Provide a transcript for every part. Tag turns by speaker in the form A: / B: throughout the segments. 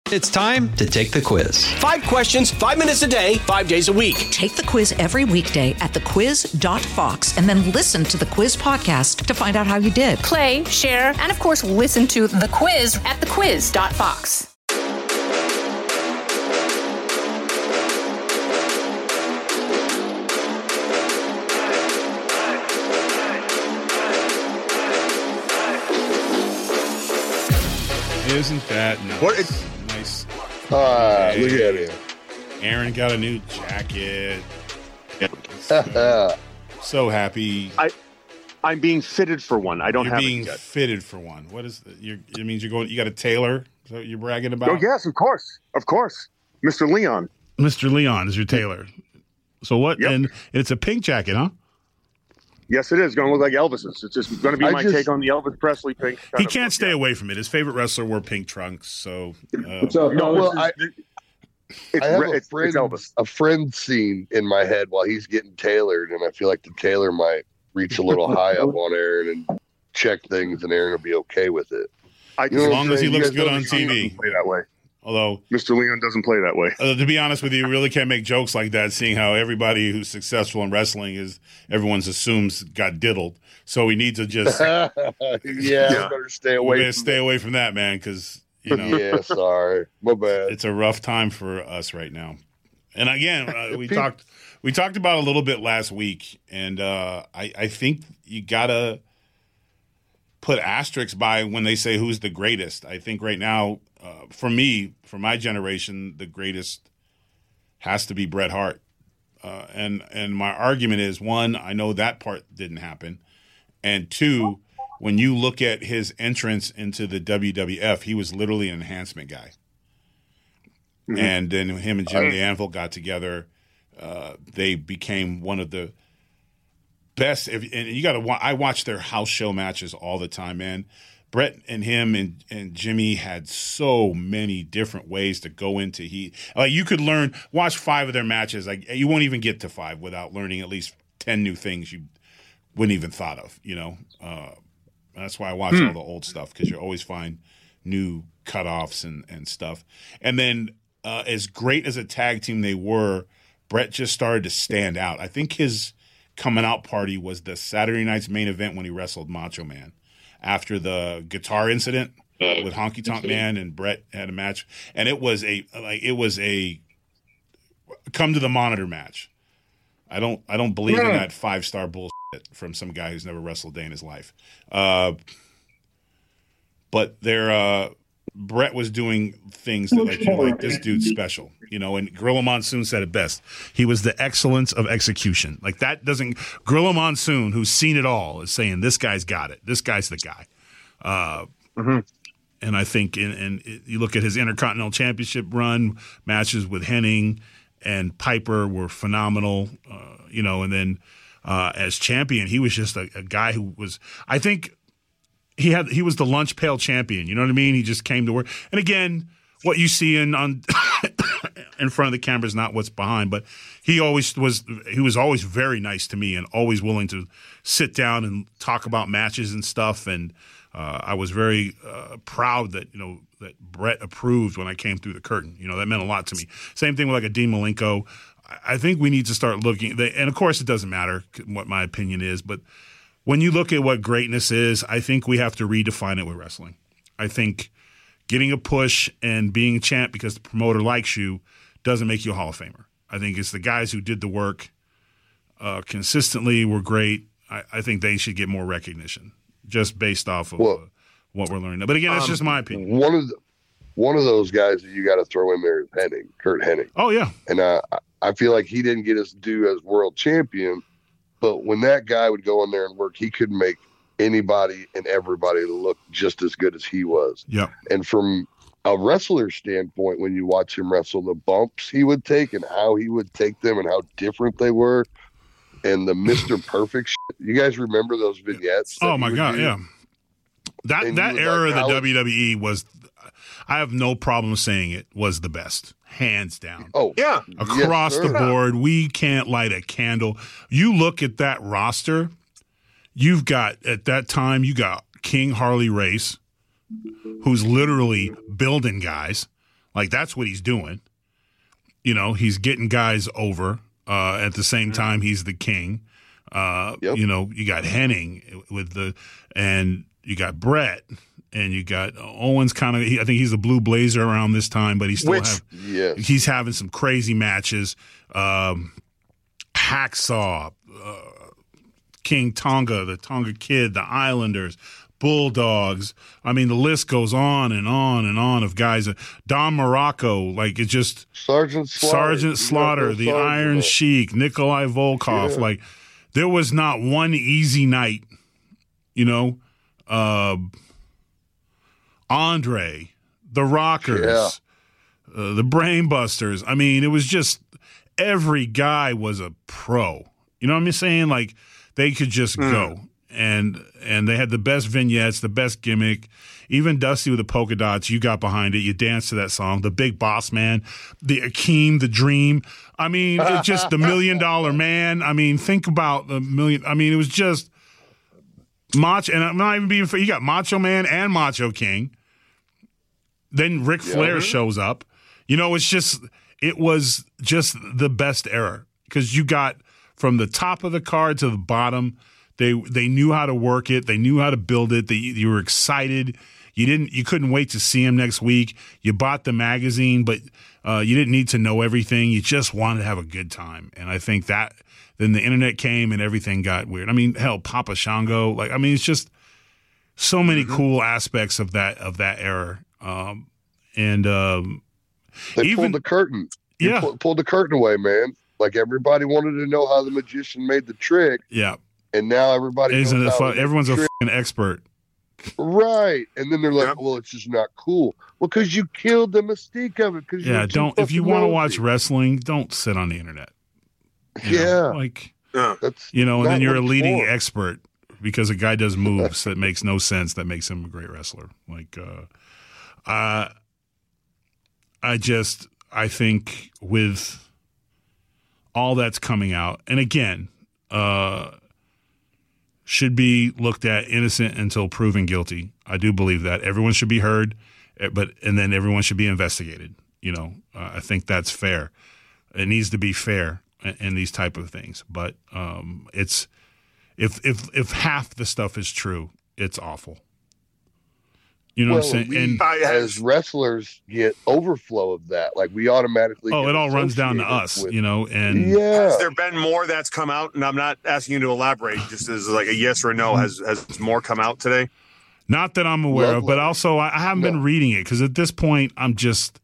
A: It's time to take the quiz.
B: 5 questions, 5 minutes a day, 5 days a week.
C: Take the quiz every weekday at thequiz.fox and then listen to the quiz podcast to find out how you did.
D: Play, share, and of course, listen to The Quiz at thequiz.fox.
E: Isn't that nice?
F: What?
E: Nice.
F: Look at him.
E: Aaron got a new jacket. So happy.
F: I'm being fitted for one. I don't
E: You're
F: have
E: being
F: it yet.
E: fitted for one. What is it means you're going? You got a tailor? Is that what you're bragging about?
F: Oh yes, of course, Mr. Leon.
E: Mr. Leon is your tailor. So what?
F: Yep.
E: And it's a pink jacket, huh?
F: Yes, it is going to look like Elvis's. It's just going to be my take on the Elvis Presley pink.
E: He can't stay away from it. His favorite wrestler wore pink trunks, so.
F: It's Elvis.
G: A friend scene in my head while he's getting tailored, and I feel like the tailor might reach a little high up on Aaron and check things, and Aaron will be okay with it.
E: As long as he looks good on TV.
F: Play that way.
E: Although
F: Mr. Leon doesn't play that way.
E: To be honest with you, you really can't make jokes like that, seeing how everybody who's successful in wrestling everyone's assumes got diddled. So we need to just
G: better stay away.
E: Stay away from that, man, because
G: yeah, sorry, my bad.
E: It's a rough time for us right now. And again, we talked about it a little bit last week, and I think you gotta put asterisks by when they say who's the greatest. I think right now, for me, for my generation, the greatest has to be Bret Hart. And my argument is, one, I know that part didn't happen. And two, when you look at his entrance into the WWF, he was literally an enhancement guy. Mm-hmm. And then him and Jim the Anvil got together. They became one of the best. And you got to. I watch their house show matches all the time, man. Bret and him and Jimmy had so many different ways to go into heat. Like you could watch 5 of their matches. Like you won't even get to 5 without learning at least 10 new things you wouldn't even thought of. That's why I watch all the old stuff, because you always find new cutoffs and stuff. And then as great as a tag team they were, Bret just started to stand out. I think his coming out party was the Saturday Night's Main Event when he wrestled Macho Man. After the guitar incident with Honky Tonk Man, and Bret had a match, and it was a come to the monitor match. I don't believe in that 5-star bullshit from some guy who's never wrestled a day in his life. But Bret was doing things that you're like, this dude's special, and Gorilla Monsoon said it best. He was the excellence of execution. Like Gorilla Monsoon, who's seen it all, is saying, this guy's got it. This guy's the guy. And I think, you look at his Intercontinental Championship run, matches with Hennig and Piper were phenomenal, and then as champion, he was just a guy who was, I think, he was the lunch pail champion. You know what I mean? He just came to work. And again, what you see in front of the camera is not what's behind. But he was always very nice to me and always willing to sit down and talk about matches and stuff. And I was very proud that that Bret approved when I came through the curtain. That meant a lot to me. Same thing with like a Dean Malenko. I think we need to start looking. And of course, it doesn't matter what my opinion is, but when you look at what greatness is, I think we have to redefine it with wrestling. I think getting a push and being a champ because the promoter likes you doesn't make you a Hall of Famer. I think it's the guys who did the work consistently were great. I think they should get more recognition just based off of what we're learning. But again, that's just my opinion.
G: One of those guys that you got to throw in there is Hennig, Curt Hennig.
E: Oh, yeah.
G: And I feel like he didn't get his due as world champion. But when that guy would go in there and work, he could make anybody and everybody look just as good as he was.
E: Yeah.
G: And from a wrestler standpoint, when you watch him wrestle, the bumps he would take and how he would take them and how different they were, and the Mr. Perfect shit. You guys remember those vignettes?
E: Oh, my God, yeah. That era of the WWE was, I have no problem saying it, was the best. Hands down.
G: Oh,
F: yeah.
E: Across the board, we can't light a candle. You look at that roster, you got King Harley Race, who's literally building guys. Like, that's what he's doing. You know, he's getting guys over. At the same time, he's the king. You know, you got Henning and you got Brett, and you got Owens. I think he's the blue blazer around this time, but he's he's having some crazy matches. Hacksaw, King Tonga, the Tonga Kid, the Islanders, Bulldogs. I mean, the list goes on and on and on of guys. Don Morocco, like, it's just
G: Sergeant
E: Slaughter, the Iron Sheik, Nikolai Volkov. Yeah. Like, there was not one easy night, you know. Andre, the Rockers, the Brainbusters. I mean, it was just every guy was a pro. You know what I'm saying? Like, they could just go. And they had the best vignettes, the best gimmick. Even Dusty with the polka dots, you got behind it. You danced to that song. The Big Boss Man, the Akeem, the Dream. I mean, it's just the $1 Million Man. I mean, think about the million. I mean, it was just Macho. And I'm not even being fair. You got Macho Man and Macho King. Then Ric Flair shows up. You know, it was just the best era because you got from the top of the card to the bottom. They knew how to work it. They knew how to build it. You were excited. You couldn't wait to see him next week. You bought the magazine, but you didn't need to know everything. You just wanted to have a good time. And I think that then the internet came and everything got weird. I mean, hell, Papa Shango. Like, I mean, it's just so many cool aspects of that era. They
G: pulled the curtain. Pulled the curtain away, man. Like, everybody wanted to know how the magician made the trick.
E: Yeah.
G: And now everybody's
E: everyone's a fucking expert.
G: Right. And then they're like, well, it's just not cool. Well, because you killed the mystique of it.
E: If you want to watch wrestling, don't sit on the internet. That's, you know, and then you're a leading expert because a guy does moves that makes no sense that makes him a great wrestler. Like, I think with all that's coming out, and again, should be looked at innocent until proven guilty. I do believe that everyone should be heard, and then everyone should be investigated. You know, I think that's fair. It needs to be fair in these type of things. But it's if half the stuff is true, it's awful. You know what I'm saying? And
G: as wrestlers get overflow of that, like we automatically.
E: Oh, it all runs down to us, you know. And
F: has there been more that's come out? And I'm not asking you to elaborate, just as like a yes or a no. Has more come out today?
E: Not that I'm aware of, but also I haven't been reading it because at this point I'm just.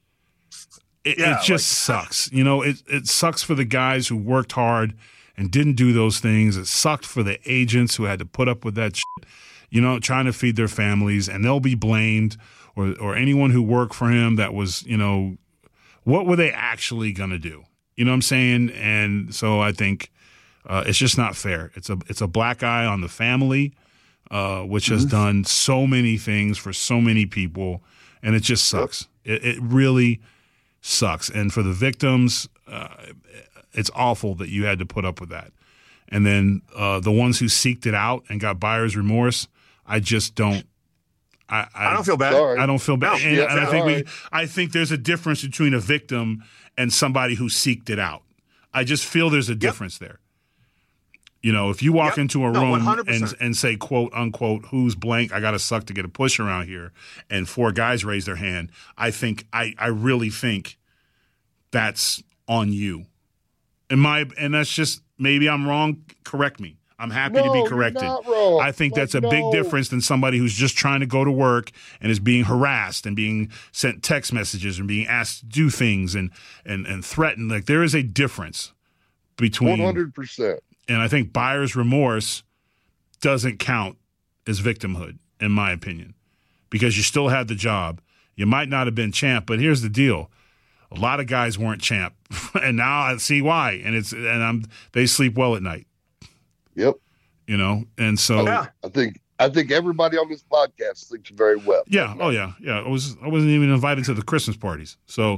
E: It just sucks, you know. It sucks for the guys who worked hard and didn't do those things. It sucked for the agents who had to put up with that shit. You know, trying to feed their families, and they'll be blamed, or anyone who worked for him that was, you know, what were they actually going to do? You know what I'm saying? And so I think it's just not fair. It's a black eye on the family, which has done so many things for so many people, and it just sucks. It really sucks. And for the victims, it's awful that you had to put up with that. And then the ones who seeked it out and got buyer's remorse, I just don't. I
F: don't feel bad.
E: I don't feel bad.
F: No,
E: and I think there's a difference between a victim and somebody who seeked it out. I just feel there's a difference there. You know, if you walk into a room and say, quote unquote, who's blank, I got to suck to get a push around here, and 4 guys raise their hand, I really think that's on you. And that's just, maybe I'm wrong, correct me. I'm happy to be corrected.
G: You're not wrong.
E: I think that's a big difference than somebody who's just trying to go to work and is being harassed and being sent text messages and being asked to do things and threatened. Like, there is a difference between
G: 100%.
E: And I think buyer's remorse doesn't count as victimhood, in my opinion, because you still had the job. You might not have been champ, but here's the deal. A lot of guys weren't champ, and now I see why. And they sleep well at night.
G: Yep.
E: You know, and so
G: I think everybody on this podcast sleeps very well.
E: Yeah. Oh yeah. Yeah. I wasn't even invited to the Christmas parties. So,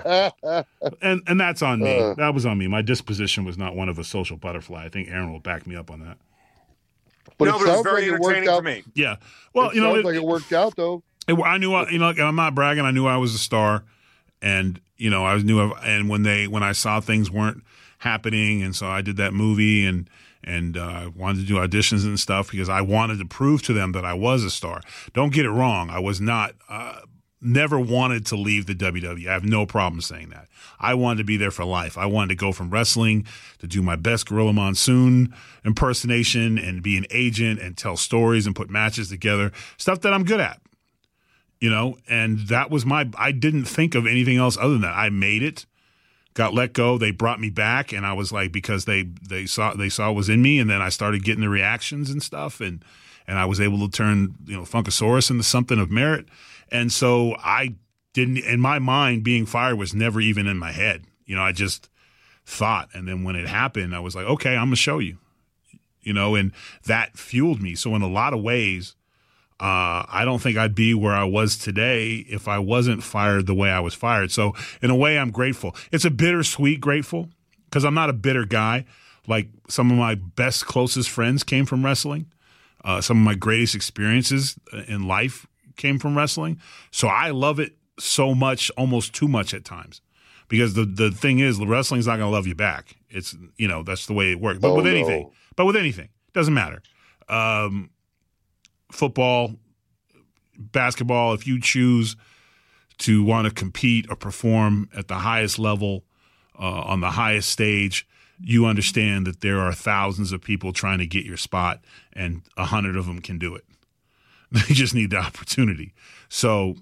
E: and that's on me. That was on me. My disposition was not one of a social butterfly. I think Aaron will back me up on that.
G: But it was very entertaining for
F: me.
E: Yeah. Well,
G: it worked out though.
E: I knew, I'm not bragging. I knew I was a star. And, and when I saw things weren't happening, and so I did that movie and wanted to do auditions and stuff because I wanted to prove to them that I was a star. Don't get it wrong. I was not, never wanted to leave the WWE. I have no problem saying that. I wanted to be there for life. I wanted to go from wrestling to do my best Gorilla Monsoon impersonation and be an agent and tell stories and put matches together, stuff that I'm good at, and that was I didn't think of anything else other than that. I made it. Got let go. They brought me back, and I was like, because they saw it was in me, and then I started getting the reactions and stuff, and I was able to turn Funkasaurus into something of merit, and so I didn't. In my mind, being fired was never even in my head. I just thought, and then when it happened, I was like, okay, I'm gonna show you, and that fueled me. So in a lot of ways, I don't think I'd be where I was today if I wasn't fired the way I was fired. So in a way, I'm grateful. It's a bittersweet grateful because I'm not a bitter guy. Like some of my best, closest friends came from wrestling. Some of my greatest experiences in life came from wrestling. So I love it so much, almost too much at times. Because the thing is, wrestling's not going to love you back. It's, that's the way it works. But with anything, doesn't matter. Football, basketball, if you choose to want to compete or perform at the highest level on the highest stage, you understand that there are thousands of people trying to get your spot, and 100 of them can do it. They just need the opportunity. So,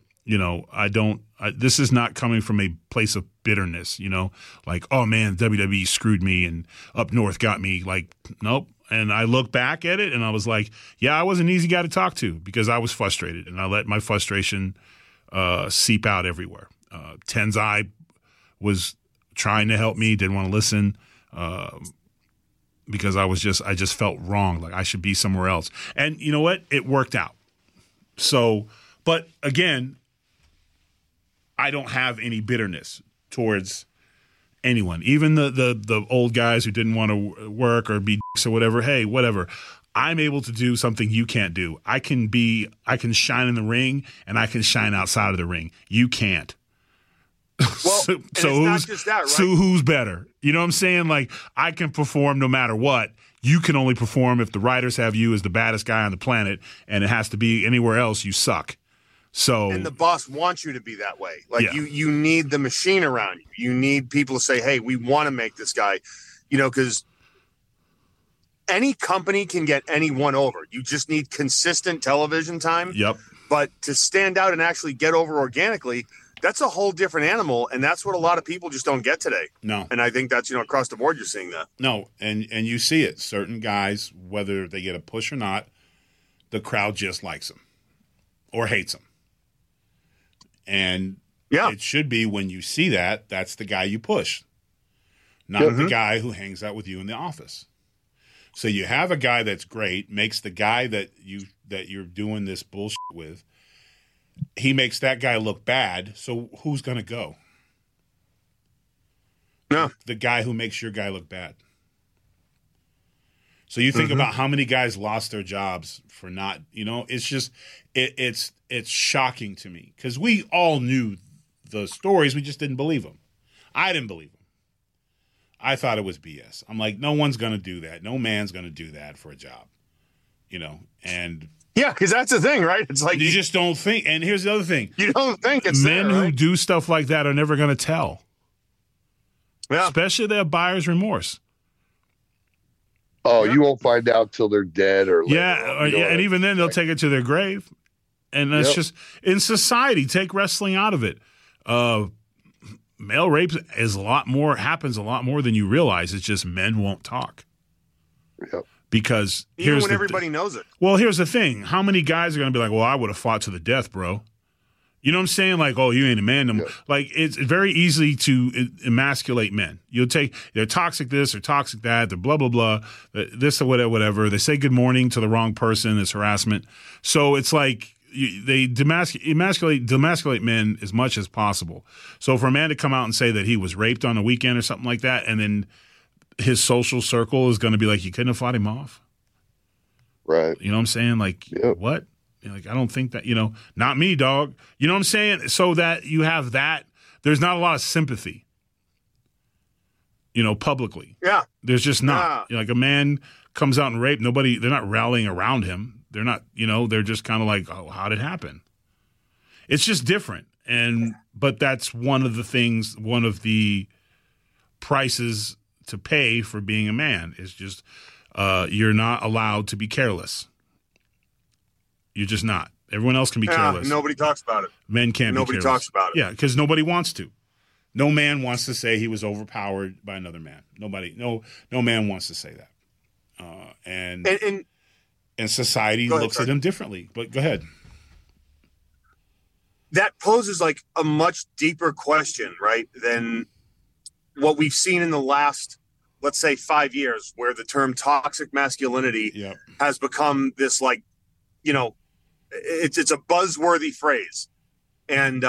E: this is not coming from a place of bitterness, like, oh man, WWE screwed me and up north got me. Like, nope. And I look back at it and I was like, yeah, I was an easy guy to talk to because I was frustrated and I let my frustration seep out everywhere. Tenzai was trying to help me, didn't want to listen because I just felt wrong. Like I should be somewhere else. And you know what? It worked out. So, but again, I don't have any bitterness towards anyone, even the old guys who didn't want to work or be dicks or whatever. Hey, whatever. I'm able to do something you can't do. I can shine in the ring and I can shine outside of the ring. You can't.
F: Well,
E: so
F: it's not just that, right?
E: So who's better? You know what I'm saying? Like I can perform no matter what. You can only perform if the writers have you as the baddest guy on the planet, and it has to be anywhere else you suck. So,
F: and the boss wants you to be that way. Like you need the machine around you. You need people to say, hey, we want to make this guy, because any company can get anyone over. You just need consistent television time.
E: Yep.
F: But to stand out and actually get over organically, that's a whole different animal. And that's what a lot of people just don't get today.
E: No.
F: And I think that's, across the board, you're seeing that.
E: No. And you see it. Certain guys, whether they get a push or not, the crowd just likes them or hates them. And it should be when you see that, that's the guy you push, not the guy who hangs out with you in the office. So you have a guy that's great, makes the guy that you're doing this bullshit with, he makes that guy look bad. So who's going to go?
F: No.
E: The guy who makes your guy look bad. So you think about how many guys lost their jobs for not, it's just, it's shocking to me because we all knew the stories. We just didn't believe them. I didn't believe them. I thought it was BS. I'm like, no one's going to do that. No man's going to do that for a job, and.
F: Yeah, because that's the thing, right? It's like
E: you just don't think. And here's the other thing.
F: You don't think it's
E: men
F: there, right?
E: who do stuff like that are never going to tell.
F: Yeah.
E: Especially if they have buyer's remorse.
G: Oh, you won't find out till they're dead or
E: and even then they'll take it to their grave. And that's just in society. Take wrestling out of it. Male rape happens a lot more than you realize. It's just men won't talk.
G: Yep.
E: Because
F: even when everybody knows it.
E: Well, here's the thing: how many guys are going to be like, "Well, I would have fought to the death, bro." You know what I'm saying? Like, oh, you ain't a man. Yeah. Like, it's very easy to emasculate men. You'll take, they're toxic this or toxic that, they're blah, blah, blah, this or whatever. They say good morning to the wrong person. It's harassment. So it's like they demasculate men as much as possible. So for a man to come out and say that he was raped on a weekend or something like that, and then his social circle is going to be like, you couldn't have fought him off.
G: Right.
E: You know what I'm saying? Like, what? Like, I don't think that, not me, dog. You know what I'm saying? So that you have that there's not a lot of sympathy, publicly.
F: Yeah.
E: There's just not. Like a man comes out and rape, they're not rallying around him. They're not, they're just kind of like, oh, how'd it happen? It's just different. But that's one of the prices to pay for being a man is just you're not allowed to be careless. You're just not. Everyone else can be careless.
F: Nobody talks about it.
E: Men can't be careless.
F: Nobody talks about it.
E: Yeah, because nobody wants to. No man wants to say he was overpowered by another man. Nobody. No man wants to say that. And society looks at him differently. But go ahead.
F: That poses like a much deeper question, right, than what we've seen in the last, let's say, 5 years, where the term toxic masculinity has become this like, it's a buzzworthy phrase. And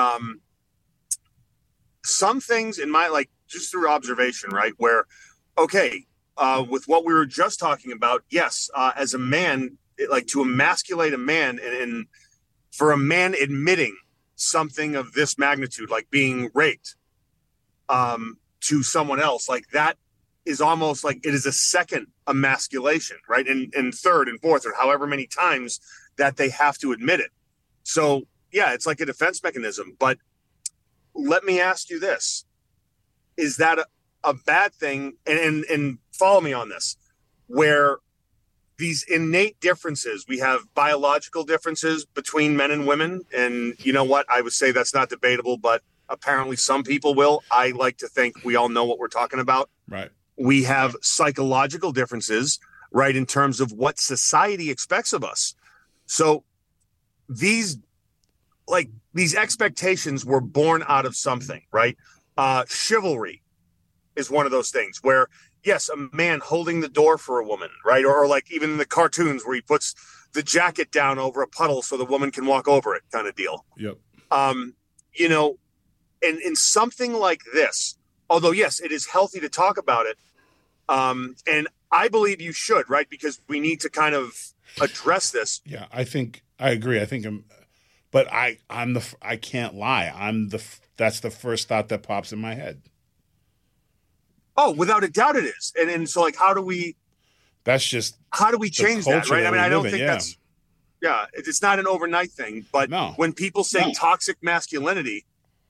F: some things in my, like, just through observation, right, where, okay, with what we were just talking about, yes, as a man, to emasculate a man and for a man admitting something of this magnitude, like being raped to someone else, like that is almost like it is a second emasculation, right? And third and fourth or however many times that they have to admit it. So, yeah, it's like a defense mechanism. But let me ask you this. Is that a bad thing? And follow me on this, where these innate differences, we have biological differences between men and women. And you know what? I would say that's not debatable, but apparently some people will. I like to think we all know what we're talking about. Right. We have psychological differences, right, in terms of what society expects of us. So these expectations were born out of something, right? Chivalry is one of those things where, yes, a man holding the door for a woman, right? Or like even in the cartoons where he puts the jacket down over a puddle so the woman can walk over it kind of deal.
E: Yep.
F: And in something like this, although, yes, it is healthy to talk about it. And I believe you should, right? Because we need to kind of address this.
E: Yeah, I agree. I can't lie. That's the first thought that pops in my head.
F: Oh, without a doubt it is. And so like, how do we change that? Right. I mean, I don't think it's not an overnight thing, but when people say toxic masculinity,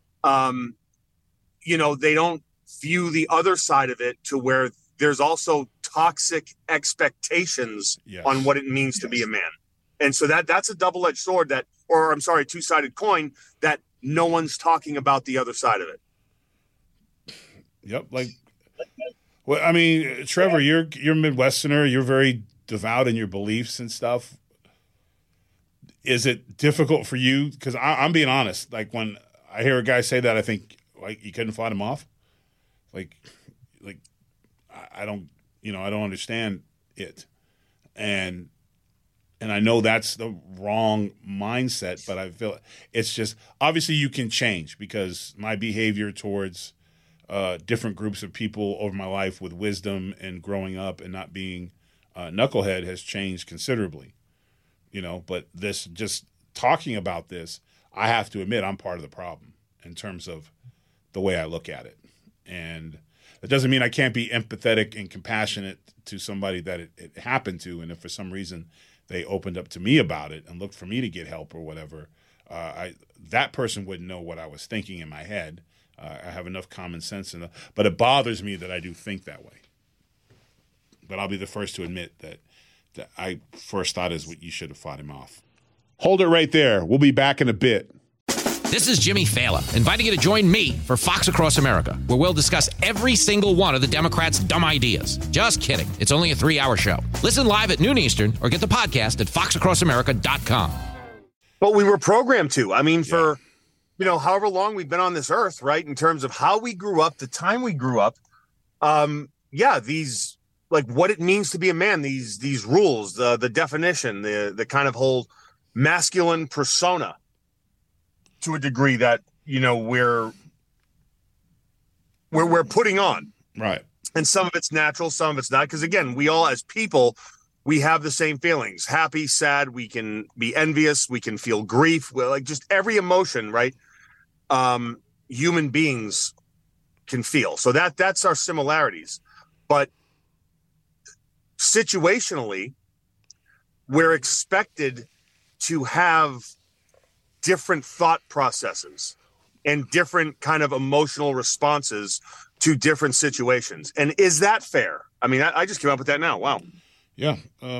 F: they don't view the other side of it to where there's also toxic expectations on what it means to be a man. And so that's a double-edged sword two-sided coin that no one's talking about the other side of it.
E: Yep. Well, I mean, Trevor, you're a Midwesterner. You're very devout in your beliefs and stuff. Is it difficult for you? Because I'm being honest. Like when I hear a guy say that, I think like you couldn't fight him off. Like I don't understand it, and I know that's the wrong mindset. But I feel it's just obviously you can change because my behavior towards different groups of people over my life with wisdom and growing up and not being knucklehead has changed considerably. But this just talking about this, I have to admit I'm part of the problem in terms of the way I look at it. And it doesn't mean I can't be empathetic and compassionate to somebody that it happened to. And if for some reason they opened up to me about it and looked for me to get help or whatever, that person wouldn't know what I was thinking in my head. I have enough common sense, but it bothers me that I do think that way. But I'll be the first to admit that I first thought is what you should have fought him off. Hold it right there. We'll be back in a bit.
H: This is Jimmy Fallon, inviting you to join me for Fox Across America, where we'll discuss every single one of the Democrats' dumb ideas. Just kidding. It's only a 3-hour show. Listen live at noon Eastern or get the podcast at foxacrossamerica.com.
F: But we were programmed to. I mean, for however long we've been on this earth, right, in terms of how we grew up, the time we grew up, these, like, what it means to be a man, these rules, the definition, the kind of whole masculine persona, to a degree that we're putting on,
E: right?
F: And some of it's natural, some of it's not. Because again, we all as people, we have the same feelings: happy, sad. We can be envious. We can feel grief. Well, like just every emotion, right? human beings can feel. So that's our similarities. But situationally, we're expected to have different thought processes and different kind of emotional responses to different situations. And is that fair? I mean, I just came up with that now. Wow.
E: Yeah.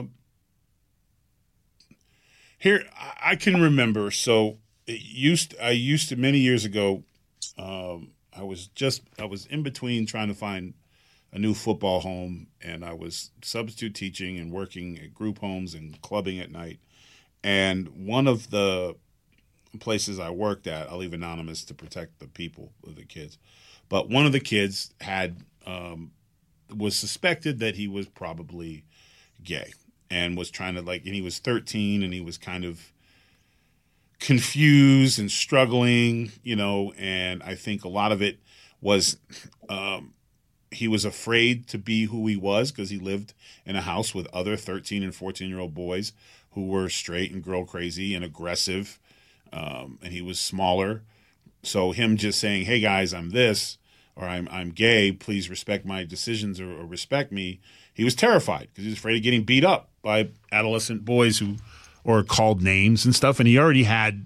E: Here, I can remember. So I used to many years ago. I was in between trying to find a new football home, and I was substitute teaching and working at group homes and clubbing at night. And one of the places I worked at, I'll leave anonymous to protect the people, the kids, but one of the kids was suspected that he was probably gay and was trying to and he was 13 and he was kind of confused and struggling, and I think a lot of it was he was afraid to be who he was because he lived in a house with other 13 and 14-year-old boys who were straight and girl crazy and aggressive, and he was smaller. So him just saying, "Hey guys, I'm this," or I'm gay, please respect my decisions or respect me. He was terrified because he was afraid of getting beat up by adolescent boys or called names and stuff. And he already had,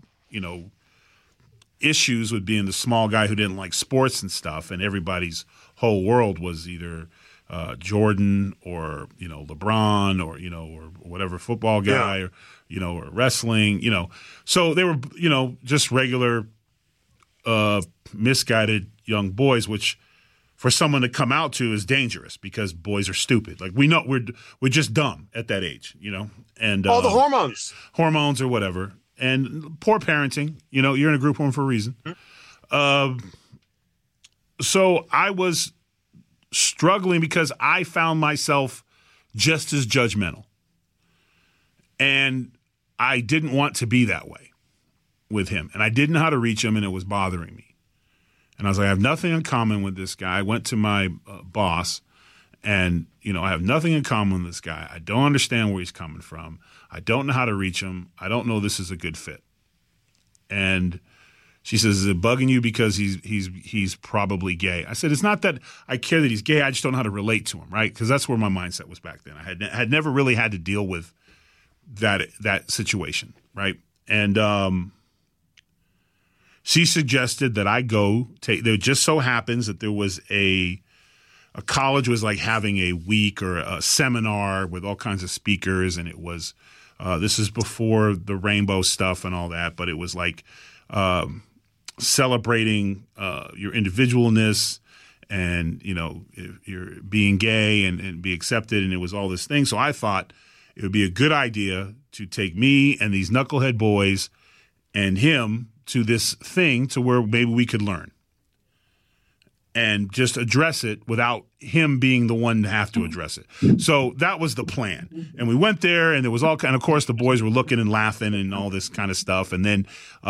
E: issues with being the small guy who didn't like sports and stuff. And everybody's whole world was either Jordan or, LeBron or whatever football guy or or wrestling, So they were, just regular misguided young boys, which for someone to come out to is dangerous because boys are stupid. Like we know we're just dumb at that age, and
F: all the hormones
E: or whatever, and poor parenting. You're in a group home for a reason. So I was struggling because I found myself just as judgmental, and I didn't want to be that way with him, and I didn't know how to reach him, and it was bothering me. And I was like, I have nothing in common with this guy. I went to my boss, and, I have nothing in common with this guy. I don't understand where he's coming from. I don't know how to reach him. I don't know this is a good fit. And she says, is it bugging you because he's probably gay? I said, it's not that I care that he's gay. I just don't know how to relate to him, right? Because that's where my mindset was back then. I had never really had to deal with that situation, right? And she suggested that I go take. There just so happens that there was a college was like having a week or a seminar with all kinds of speakers, and it was this is before the rainbow stuff and all that, but it was like celebrating your individualness and if you're being gay and be accepted, and it was all this thing. So I thought it would be a good idea to take me and these knucklehead boys and him to this thing to where maybe we could learn and just address it without him being the one to have to address it. So that was the plan. And we went there, and there was all kind of course, the boys were looking and laughing and all this kind of stuff. And then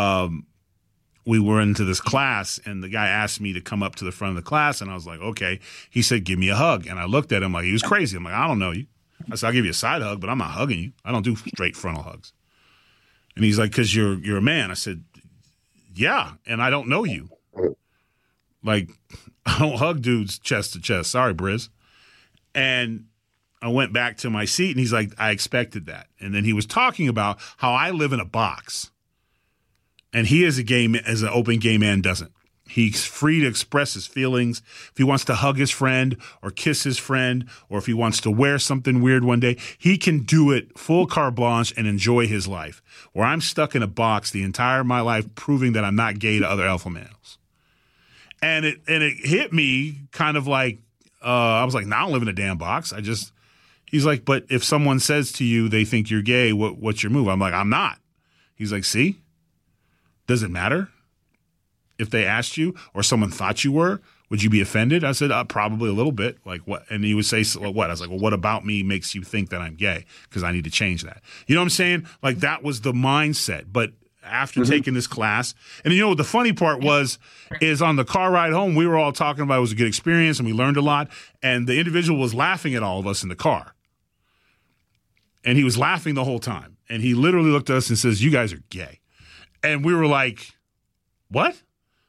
E: we were into this class, and the guy asked me to come up to the front of the class, and I was like, okay. He said, give me a hug. And I looked at him like he was crazy. I'm like, I don't know you. I said, I'll give you a side hug, but I'm not hugging you. I don't do straight frontal hugs. And he's like, because you're a man. I said, yeah, and I don't know you. Like, I don't hug dudes chest to chest. Sorry, Briz. And I went back to my seat, and he's like, I expected that. And then he was talking about how I live in a box, and he as an open gay man doesn't. He's free to express his feelings. If he wants to hug his friend or kiss his friend, or if he wants to wear something weird one day, he can do it full carte blanche and enjoy his life. Where I'm stuck in a box the entire my life, proving that I'm not gay to other alpha males. And it hit me kind of like I was like, I don't live in a damn box. He's like, but if someone says to you they think you're gay, what's your move? I'm like, I'm not. He's like, see, does it matter? If they asked you or someone thought you were, would you be offended? I said, probably a little bit. Like what? And he would say, what? I was like, well, what about me makes you think that I'm gay? Because I need to change that. You know what I'm saying? Like that was the mindset. But after taking this class, and what the funny part is on the car ride home, we were all talking about it was a good experience and we learned a lot. And the individual was laughing at all of us in the car. And he was laughing the whole time. And he literally looked at us and says, you guys are gay. And we were like, what?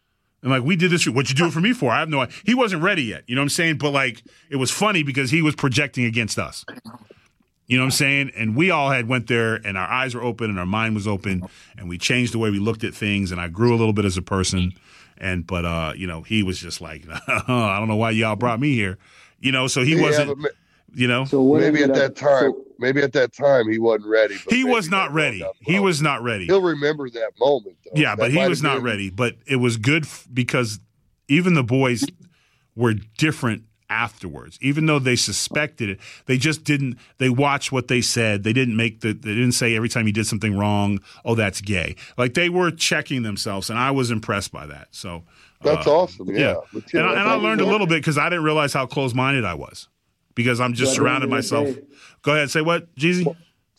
E: And like, we did this. What'd you do it for me for? I have no idea. He wasn't ready yet. You know what I'm saying? But like, it was funny because he was projecting against us. You know what I'm saying? And we all had went there and our eyes were open and our mind was open and we changed the way we looked at things. And I grew a little bit as a person. But you know, he was just like, I don't know why y'all brought me here. You know, so he wasn't, you know.
G: So maybe at that time he wasn't ready.
E: He was not ready. He was not ready.
G: He'll remember that moment, though.
E: Yeah, but he was not ready. But it was good because even the boys were different afterwards. Even though they suspected it, they just didn't. They watched what they said. They didn't say every time he did something wrong, oh, that's gay. Like, they were checking themselves, and I was impressed by that. So
G: that's awesome. Yeah.
E: And I learned a little bit because I didn't realize how close-minded I was because I'm just surrounded myself. Go ahead, say what, Jeezy?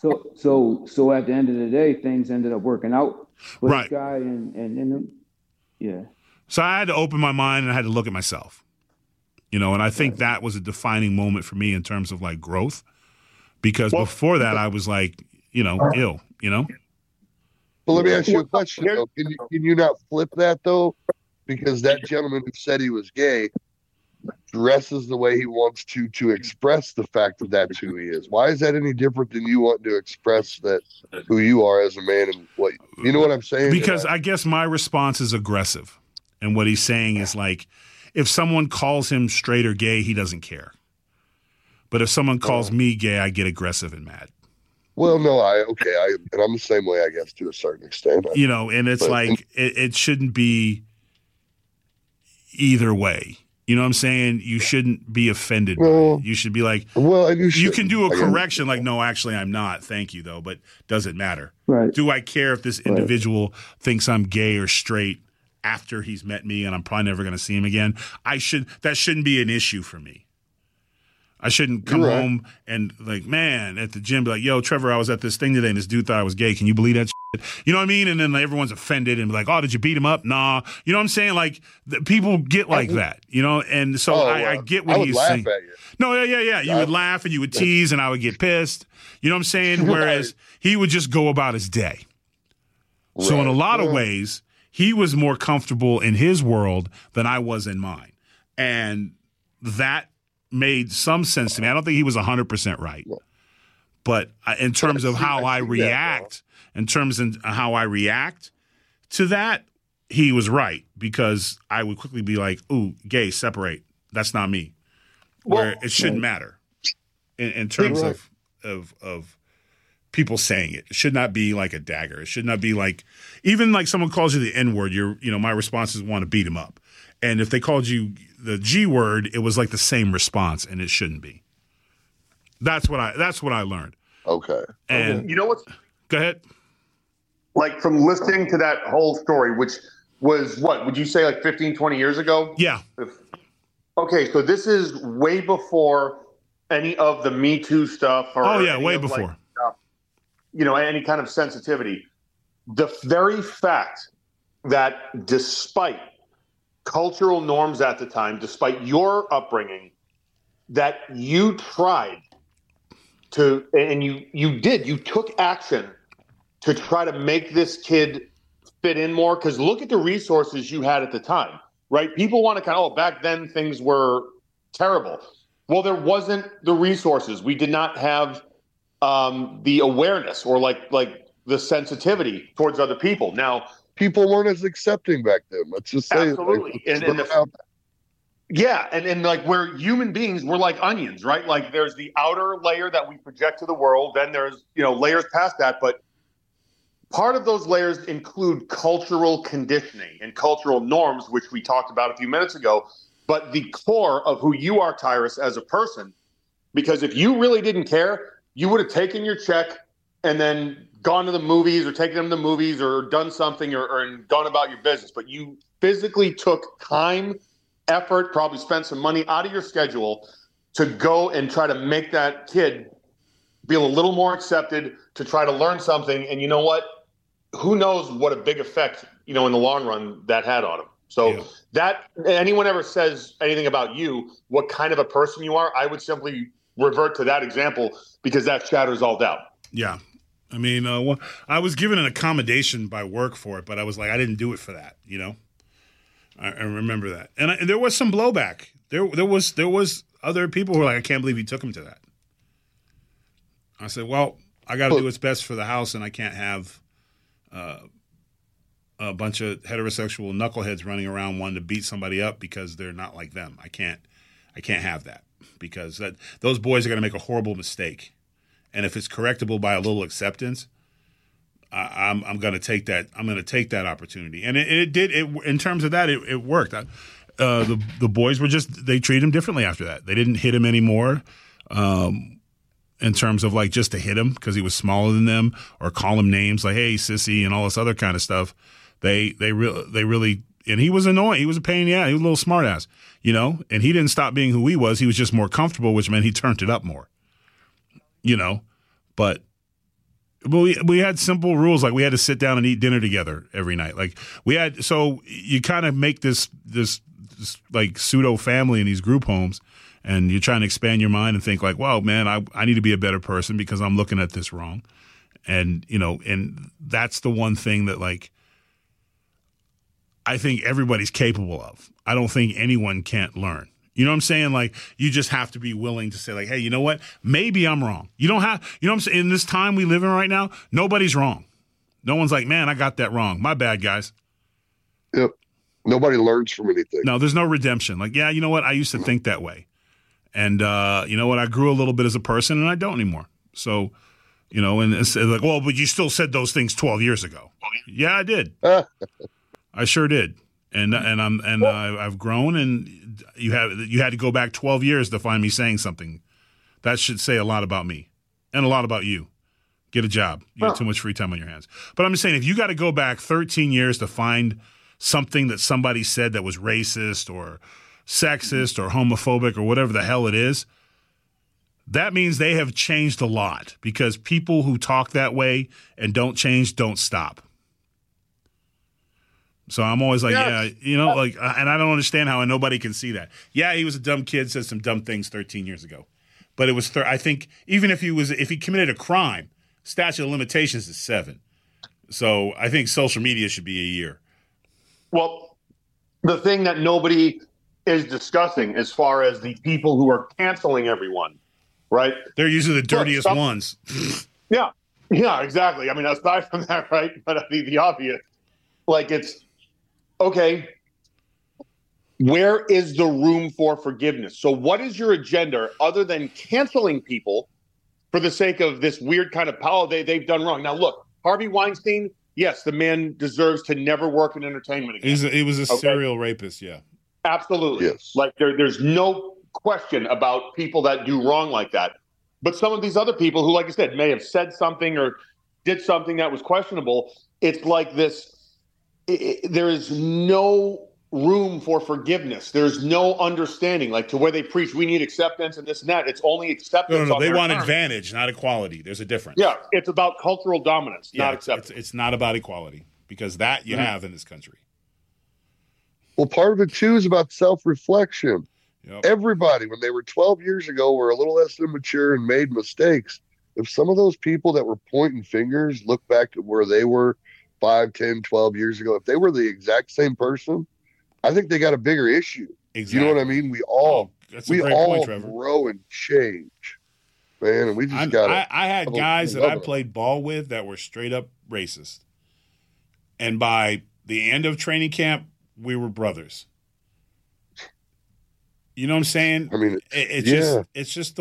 I: So at the end of the day, things ended up working out with
E: right.
I: this guy and yeah.
E: So I had to open my mind and I had to look at myself. You know, and I think that was a defining moment for me in terms of like growth, because before that I was like, you know, ill, you know.
G: Well, let me ask you a question though. Can you not flip that though? Because that gentleman who said he was gay dresses the way he wants to express the fact that that's who he is. Why is that any different than you want to express that who you are as a man and what you know what I'm saying?
E: Because I guess my response is aggressive, and what he's saying is like, if someone calls him straight or gay, he doesn't care. But if someone calls me gay, I get aggressive and mad.
G: Well, no, and I'm the same way, I guess, to a certain extent.
E: You know, and it's like it shouldn't be either way. You know what I'm saying? You shouldn't be offended by it. You should be like, you can do a correction like, no, actually, I'm not. Thank you, though. But does it matter?
I: Right.
E: Do I care if this individual thinks I'm gay or straight after he's met me and I'm probably never going to see him again? That shouldn't be an issue for me. I shouldn't come home and like, man, at the gym, be like, yo, Trevor, I was at this thing today and this dude thought I was gay. Can you believe that shit? You know what I mean? And then everyone's offended and be like, oh, did you beat him up? Nah. You know what I'm saying? Like, people get like that, you know? And so I get what he's saying.
G: At you.
E: No, yeah. You would laugh and you would tease and I would get pissed. You know what I'm saying? Whereas he would just go about his day. Right. So in a lot of ways, he was more comfortable in his world than I was in mine. And that made some sense to me. I don't think he was 100% right. But in terms of how I react, to that, he was right, because I would quickly be like, ooh, gay, separate. That's not me. Where it shouldn't matter in terms of people saying it. It should not be like a dagger. It should not be like, even like someone calls you the N-word, my response is want to beat him up. And if they called you the G word, it was like the same response, and it shouldn't be. That's what I learned.
G: Okay.
E: And
F: you know what?
E: Go ahead.
F: Like, from listening to that whole story, which was what, would you say like 15, 20 years ago?
E: Yeah.
F: Okay, so this is way before any of the Me Too stuff.
E: Way before.
F: Any kind of sensitivity. The very fact that despite cultural norms at the time, despite your upbringing, that you tried to, and you took action to try to make this kid fit in more. Because look at the resources you had at the time, right? People want to back then things were terrible. Well, there wasn't the resources. We did not have the awareness or like the sensitivity towards other people. Now,
G: people weren't as accepting back then. Let's just say
F: absolutely. And like, we're human beings, we're like onions, right? Like, there's the outer layer that we project to the world. Then there's, layers past that. But part of those layers include cultural conditioning and cultural norms, which we talked about a few minutes ago. But the core of who you are, Tyrus, as a person, because if you really didn't care, you would have taken your check and then gone to the movies or taken them to the movies or done something or gone about your business. But you physically took time, effort, probably spent some money out of your schedule to go and try to make that kid feel a little more accepted, to try to learn something. And you know what? Who knows what a big effect, in the long run that had on him. So that anyone ever says anything about you, what kind of a person you are, I would simply revert to that example, because that shatters all doubt.
E: Yeah. I mean, I was given an accommodation by work for it, but I was like, I didn't do it for that, I remember that, and there was some blowback. There was other people who were like, I can't believe you took him to that. I said, well, I got to do what's best for the house, and I can't have a bunch of heterosexual knuckleheads running around wanting to beat somebody up because they're not like them. I can't have that, because those boys are going to make a horrible mistake, and if it's correctable by a little acceptance, I'm going to take that. I'm going to take that opportunity, and it did. In terms of that, it worked. The boys were they treated him differently after that. They didn't hit him anymore. In terms of like just to hit him because he was smaller than them, or call him names like "Hey, sissy" and all this other kind of stuff. They really, and he was annoying. He was a pain in the ass. He was a little smart ass, and he didn't stop being who he was. He was just more comfortable, which meant he turned it up more, But we had simple rules, like we had to sit down and eat dinner together every night. Like so you kind of make this like pseudo family in these group homes. And you're trying to expand your mind and think like, wow, man, I need to be a better person because I'm looking at this wrong. And, and that's the one thing that like I think everybody's capable of. I don't think anyone can't learn. You know what I'm saying? Like you just have to be willing to say like, hey, you know what? Maybe I'm wrong. You don't have, you know what I'm saying? In this time we live in right now, nobody's wrong. No one's like, man, I got that wrong. My bad, guys.
G: Yep. Nobody learns from anything.
E: No, there's no redemption. Like, yeah, you know what? I used to think that way. And you know what? I grew a little bit as a person, and I don't anymore. So, and it's like, well, but you still said those things 12 years ago. Yeah, I did. I sure did. And I've grown, and you had to go back 12 years to find me saying something. That should say a lot about me, and a lot about you. Get a job. You have too much free time on your hands. But I'm just saying, if you got to go back 13 years to find something that somebody said that was racist or sexist or homophobic or whatever the hell it is, that means they have changed a lot, because people who talk that way and don't change don't stop. So I'm always like, and I don't understand how nobody can see that. Yeah, he was a dumb kid, said some dumb things 13 years ago. But it was, I think, even if he committed a crime, statute of limitations is 7. So I think social media should be a year.
F: Well, the thing that nobody is discussing as far as the people who are canceling everyone, right?
E: They're usually the dirtiest ones.
F: Yeah, exactly. I mean, aside from that, right? But I mean, the obvious, like it's, okay, where is the room for forgiveness? So what is your agenda other than canceling people for the sake of this weird kind of power they've done wrong? Now, look, Harvey Weinstein, yes, the man deserves to never work in entertainment again.
E: He was a serial rapist, yeah.
F: Absolutely. Yes. Like there's no question about people that do wrong like that. But some of these other people who, like I said, may have said something or did something that was questionable, it's like this, there is no room for forgiveness. There's no understanding, like to where they preach, we need acceptance and this and that. It's only acceptance.
E: No, they want advantage, not equality. There's a difference.
F: Yeah, it's about cultural dominance, not acceptance.
E: It's not about equality, because that you have in this country.
G: Well, part of it, too, is about self-reflection. Yep. Everybody, when they were 12 years ago, were a little less immature and made mistakes. If some of those people that were pointing fingers look back at where they were 5, 10, 12 years ago, if they were the exact same person, I think they got a bigger issue.
E: Exactly.
G: You know what I mean? We all grow and change, man. And we just got.
E: I had guys that I played ball with that were straight up racist, and by the end of training camp, we were brothers. You know what I'm saying?
G: I mean,
E: it's just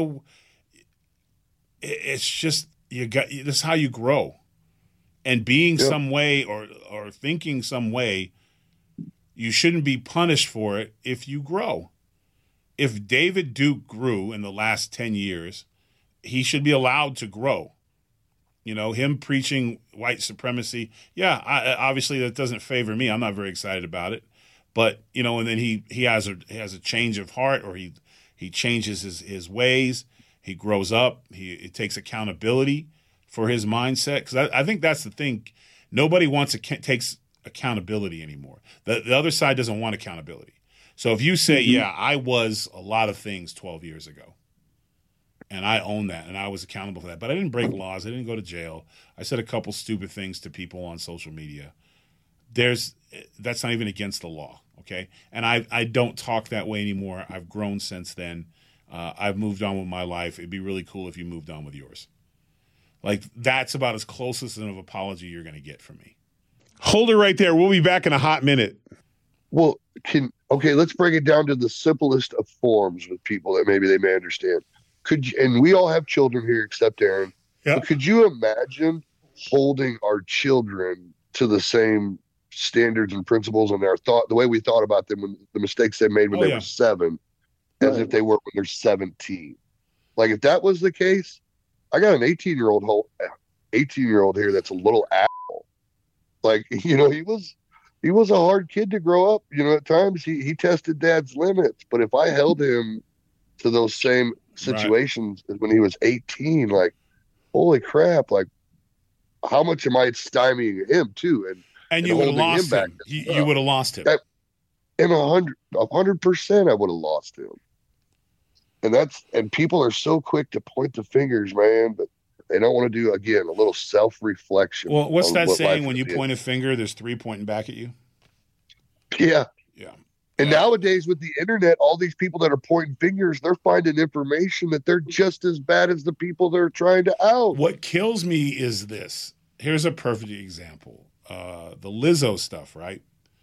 E: you got. This is how you grow, and being some way or thinking some way, you shouldn't be punished for it if you grow. If David Duke grew in the last 10 years, he should be allowed to grow. Him preaching white supremacy. Yeah, obviously that doesn't favor me. I'm not very excited about it. But, and then he has a change of heart, or he changes his ways. He grows up. He takes accountability for his mindset. Because I think that's the thing. Nobody takes accountability anymore. The other side doesn't want accountability. So if you say, I was a lot of things 12 years ago, and I own that, and I was accountable for that, but I didn't break laws. I didn't go to jail. I said a couple stupid things to people on social media. That's not even against the law. Okay. And I don't talk that way anymore. I've grown since then. I've moved on with my life. It'd be really cool if you moved on with yours. Like, that's about as closest of an apology you're going to get from me. Hold it right there. We'll be back in a hot minute.
G: Well, let's break it down to the simplest of forms with people that maybe they may understand. And we all have children here except Aaron.
E: Yep.
G: But could you imagine holding our children to the same standards and principles and the way we thought about them when the mistakes they made when they were 7, as if they were when they're 17? Like, if that was the case, I got an 18-year-old here that's a little asshole. Like, he was a hard kid to grow up. At times he tested dad's limits. But if I held him to those same situations as when he was 18, like, holy crap, like, how much am I stymieing him too? And
E: you would have lost him. You would have lost him.
G: And 100%, I would have lost him. And people are so quick to point the fingers, man, but they don't want to do, again, a little self-reflection.
E: Well, what's that saying? When you point a finger, there's 3 pointing back at you?
G: Yeah.
E: Yeah.
G: And nowadays with the internet, all these people that are pointing fingers, they're finding information that they're just as bad as the people they're trying to out.
E: What kills me is this. Here's a perfect example. The Lizzo stuff, right?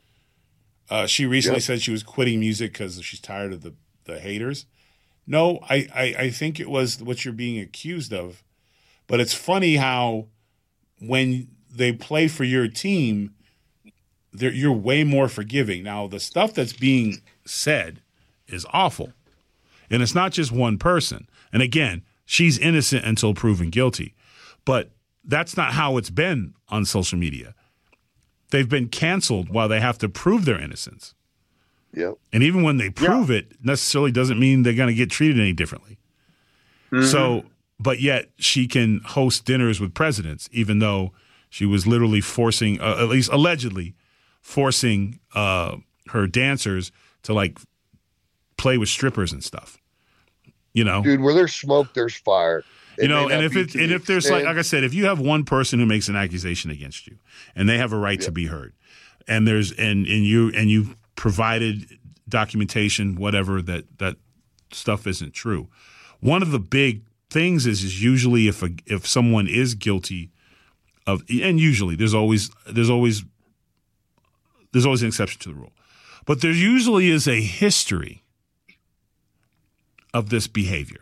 E: She recently said she was quitting music because she's tired of the haters. No, I think it was what you're being accused of. But it's funny how when they play for your team, you're way more forgiving. Now, the stuff that's being said is awful. And it's not just one person. And again, she's innocent until proven guilty. But that's not how it's been on social media. They've been canceled while they have to prove their innocence.
G: Yep.
E: And even when they prove it, necessarily doesn't mean they're going to get treated any differently. Mm-hmm. So, but yet she can host dinners with presidents, even though she was literally forcing, at least allegedly, forcing her dancers to like play with strippers and stuff.
G: Dude, where there's smoke, there's fire.
E: And if there's like I said, if you have one person who makes an accusation against you, and they have a right to be heard, and you provided documentation, whatever, that stuff isn't true. One of the big things is usually if someone is guilty of, and usually there's always an exception to the rule, but there usually is a history of this behavior.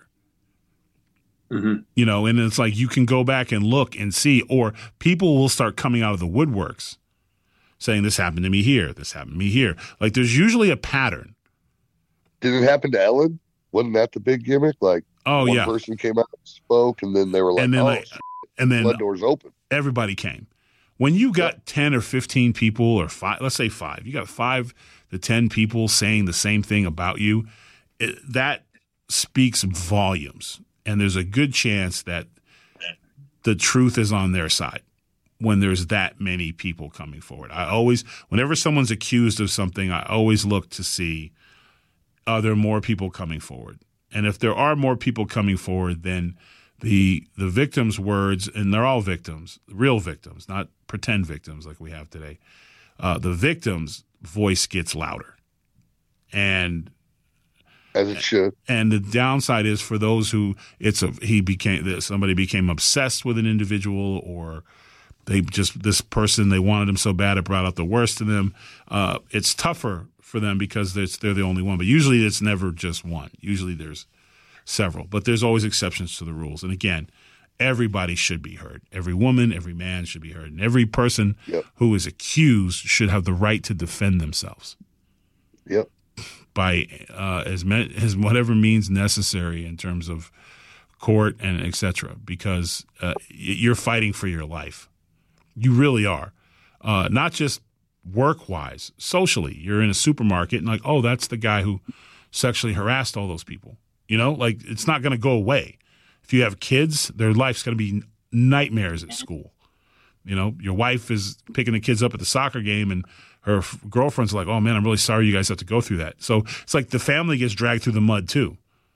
E: Mm-hmm. And it's like you can go back and look and see, or people will start coming out of the woodworks saying this happened to me here, this happened to me here. Like there's usually a pattern.
G: Did it happen to Ellen? Wasn't that the big gimmick? Like one person came out and spoke, and then they were like, and then
E: blood
G: doors open.
E: Everybody came. When you got 10 or 15 people, or 5, let's say 5, you got 5 to 10 people saying the same thing about you, that speaks volumes. And there's a good chance that the truth is on their side when there's that many people coming forward. Whenever someone's accused of something, I always look to see, are there more people coming forward? And if there are more people coming forward, then the victims' words, and they're all victims, real victims, not pretend victims like we have today, the victim's voice gets louder. And
G: as it should.
E: And the downside is for those who somebody became obsessed with an individual, or this person, they wanted him so bad it brought out the worst in them. It's tougher for them because they're the only one. But usually it's never just one. Usually there's several. But there's always exceptions to the rules. And again, everybody should be heard. Every woman, every man should be heard. And every person who is accused should have the right to defend themselves.
G: Yep.
E: By as whatever means necessary in terms of court and et cetera, because you're fighting for your life. You really are. Not just work-wise, socially. You're in a supermarket and like, oh, that's the guy who sexually harassed all those people. Like it's not going to go away. If you have kids, their life's going to be nightmares at school. Your wife is picking the kids up at the soccer game and her girlfriend's like, oh, man, I'm really sorry you guys have to go through that. So it's like the family gets dragged through the mud too.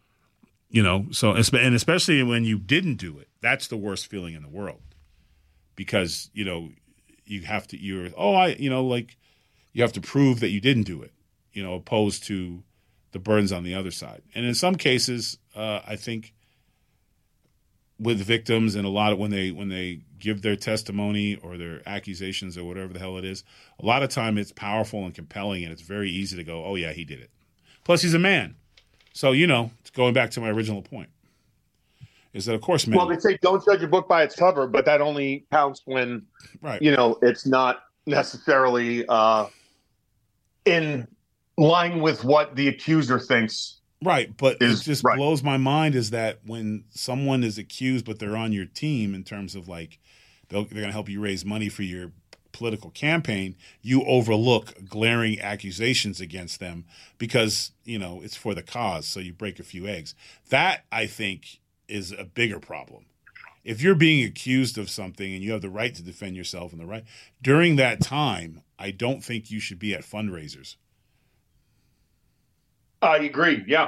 E: So and especially when you didn't do it, that's the worst feeling in the world because, you have to prove that you didn't do it. opposed to the burdens on the other side. And in some cases, I think with victims and a lot of when they give their testimony or their accusations or whatever the hell it is, a lot of time it's powerful and compelling, and it's very easy to go, oh yeah, he did it. Plus he's a man. So, going back to my original point, is that of course men.
F: Well, they say don't judge a book by its cover, but that only counts when,
E: right.
F: It's not necessarily in line with what the accuser thinks.
E: Right, but it just blows my mind is that when someone is accused but they're on your team in terms of like they're going to help you raise money for your political campaign, you overlook glaring accusations against them because, it's for the cause, so you break a few eggs. That, I think, is a bigger problem. If you're being accused of something and you have the right to defend yourself and the right, during that time, I don't think you should be at fundraisers.
F: I agree. Yeah.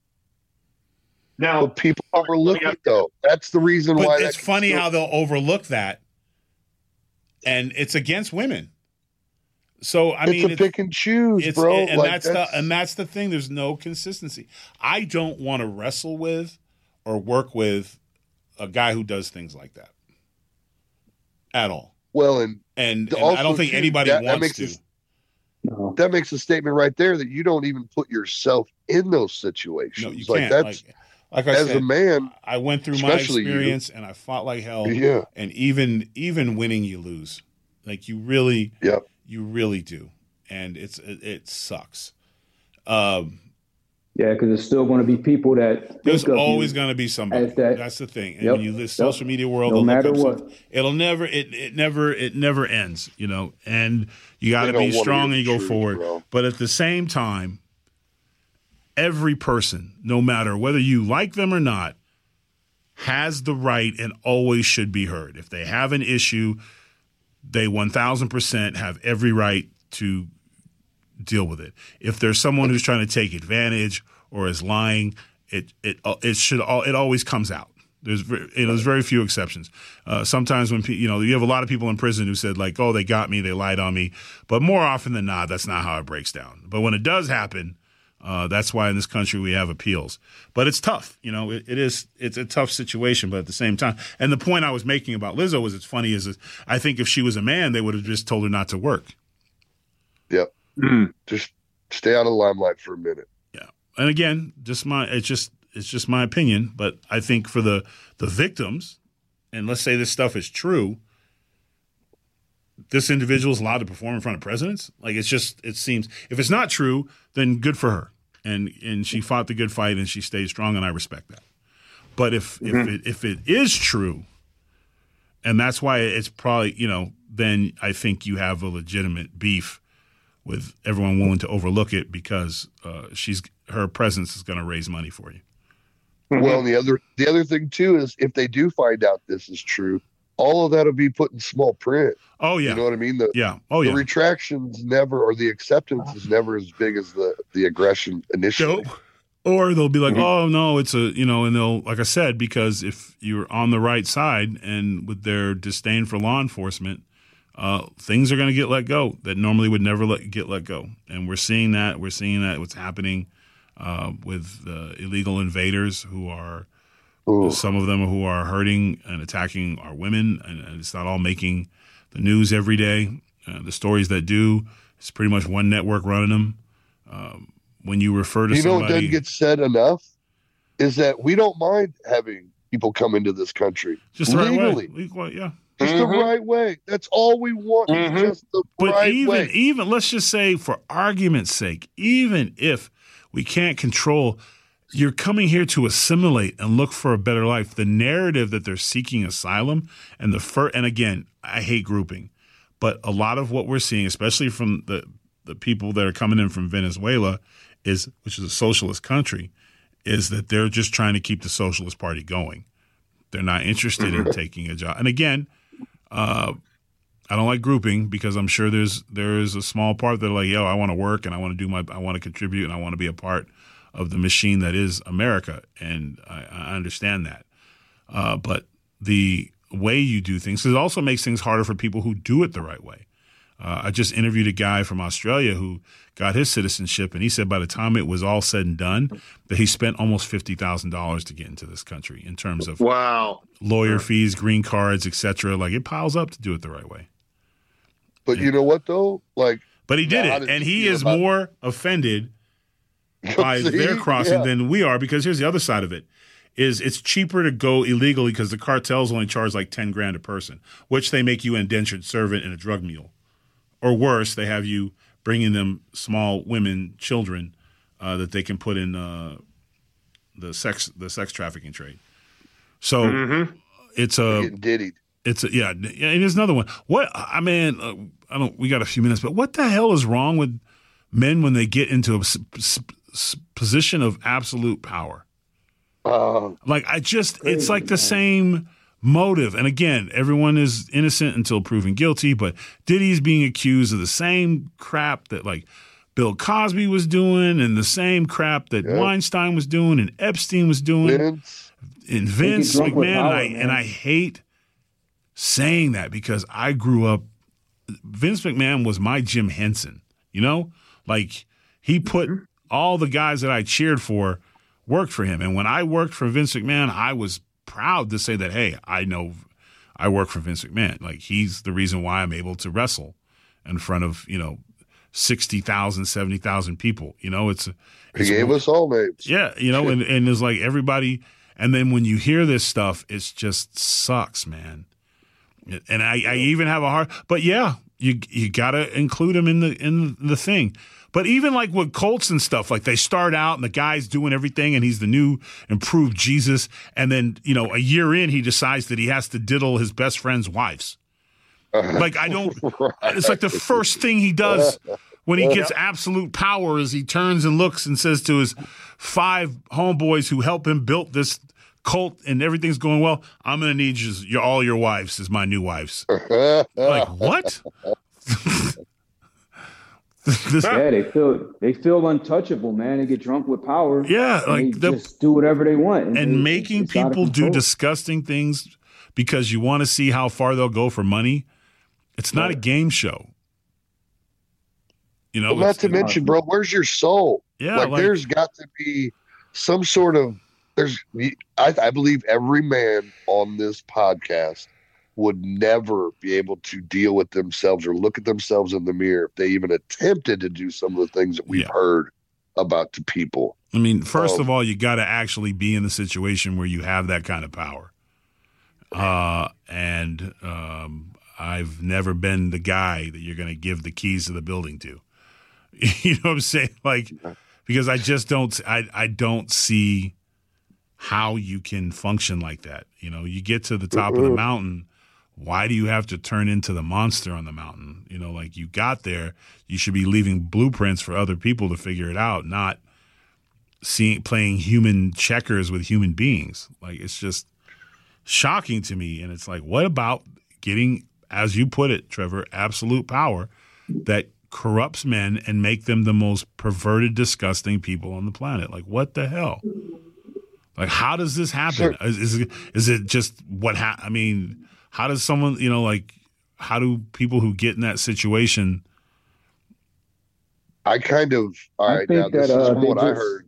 F: Now,
G: people overlook it, though. That's the reason why.
E: It's funny how they'll overlook that, and it's against women. So it's
G: pick and choose, bro.
E: And that's the thing. There's no consistency. I don't want to wrestle with or work with a guy who does things like that at all.
G: Well,
E: and I don't think anybody wants to.
G: That makes a statement right there that you don't even put yourself in those situations.
E: No, you can't. Like I said,
G: as a man,
E: I went through my experience and I fought like hell.
G: Yeah.
E: And even winning, you lose. Like you really do. And it sucks.
I: Yeah, because there's still going to be people that
E: there's always going to be somebody. That's the thing. And when you live social media world, no matter what, it'll never it never ends. And you got to be strong and you go forward. Bro. But at the same time, every person, no matter whether you like them or not, has the right and always should be heard. If they have an issue, they 1,000% have every right to deal with it. If there's someone who's trying to take advantage or is lying, it always comes out. There's very few exceptions. Sometimes when you have a lot of people in prison who said like, oh, they got me, they lied on me, but more often than not, that's not how it breaks down. But when it does happen, that's why in this country we have appeals. But it's tough. It's a tough situation, but at the same time. And the point I was making about Lizzo was it's funny is I think if she was a man, they would have just told her not to work.
G: Yep. Just stay out of the limelight for a minute.
E: Yeah. And again, it's just my opinion, but I think for the victims, and let's say this stuff is true, this individual is allowed to perform in front of presidents. Like it seems if it's not true, then good for her. And she fought the good fight and she stayed strong, and I respect that. But if it is true, and that's why it's probably, then I think you have a legitimate beef with everyone willing to overlook it because her presence is going to raise money for you.
G: Well, the other thing too is if they do find out this is true, all of that will be put in small print.
E: Oh yeah,
G: you know what I mean. The retractions never, or the acceptance is never as big as the aggression initially.
E: Nope. Or they'll be like, oh no, it's and they'll, like I said, because if you're on the right side and with their disdain for law enforcement, things are going to get let go that normally would never get let go. And we're seeing that. We're seeing that what's happening with illegal invaders who are, some of them who are hurting and attacking our women. And it's not all making the news every day. The stories that do, it's pretty much one network running them. When you refer to somebody.
G: What doesn't get said enough is that we don't mind having people come into this country.
E: Just the
G: legally.
E: Right way. Yeah.
G: Just the right way. That's all we want. Just the right way.
E: But even let's just say, for argument's sake, even if we can't control, you're coming here to assimilate and look for a better life. The narrative that they're seeking asylum and and again, I hate grouping, but a lot of what we're seeing, especially from the people that are coming in from Venezuela, which is a socialist country, is that they're just trying to keep the Socialist Party going. They're not interested in taking a job. And again, I don't like grouping because I'm sure there is a small part that are like, yo, I want to work and I want to contribute and I want to be a part of the machine that is America. And I understand that. But the way you do things, it also makes things harder for people who do it the right way. I just interviewed a guy from Australia who got his citizenship, and he said by the time it was all said and done, that he spent almost $50,000 to get into this country in terms of lawyer fees, green cards, etc. Like, it piles up to do it the right way.
G: But you know what, though?
E: But he did it, and he is more offended by their crossing than we are, because here's the other side of it. Is it's cheaper to go illegally because the cartels only charge like $10,000 a person, which they make you an indentured servant and a drug mule. Or worse, they have you bringing them small women, children, that they can put in the sex trafficking trade. So it's a
G: diddied.
E: It's a, yeah. And there's another one. We got a few minutes, but what the hell is wrong with men when they get into a position of absolute power? It's like the same motive. And again, everyone is innocent until proven guilty, but Diddy's being accused of the same crap that like Bill Cosby was doing and the same crap that Weinstein was doing and Epstein was doing. And Vince McMahon. And I hate saying that because I grew up, Vince McMahon was my Jim Henson, you know? Like, he put all the guys that I cheered for worked for him. And when I worked for Vince McMahon, I was proud to say that, hey, I know I work for Vince McMahon. Like, he's the reason why I'm able to wrestle in front of, 60,000, 70,000 people. He
G: gave us all names.
E: Yeah, and it's like everybody. And then when you hear this stuff, it just sucks, man. And I even have a hard, but yeah, you got to include him in the thing. But even like with Colts and stuff, like they start out and the guy's doing everything and he's the new improved Jesus. And then, a year in, he decides that he has to diddle his best friend's wives. Like, it's like the first thing he does when he gets absolute power is he turns and looks and says to his 5 homeboys who help him build this cult and everything's going well, I'm going to need all your wives as my new wives. Like, what?
I: They feel untouchable, man. They get drunk with power.
E: Yeah,
I: like they just do whatever they want,
E: and making people do disgusting things because you want to see how far they'll go for money. It's not a game show.
G: Not to mention, bro, where's your soul?
E: Yeah,
G: there's got to be some sort of. I believe every man on this podcast would never be able to deal with themselves or look at themselves in the mirror if they even attempted to do some of the things that we've heard about to people.
E: I mean, first of all, you got to actually be in the situation where you have that kind of power. I've never been the guy that you're going to give the keys to the building to. You know what I'm saying? Like, because I just don't, I don't see how you can function like that. You get to the top of the mountain. Why do you have to turn into the monster on the mountain? Like, you got there, you should be leaving blueprints for other people to figure it out, not playing human checkers with human beings. Like, it's just shocking to me. And it's like, what about getting, as you put it, Trevor, absolute power that corrupts men and make them the most perverted, disgusting people on the planet? Like, what the hell? Like, how does this happen? Sure. Is it just I mean, how does someone, how do people who get in that situation?
G: This is what I heard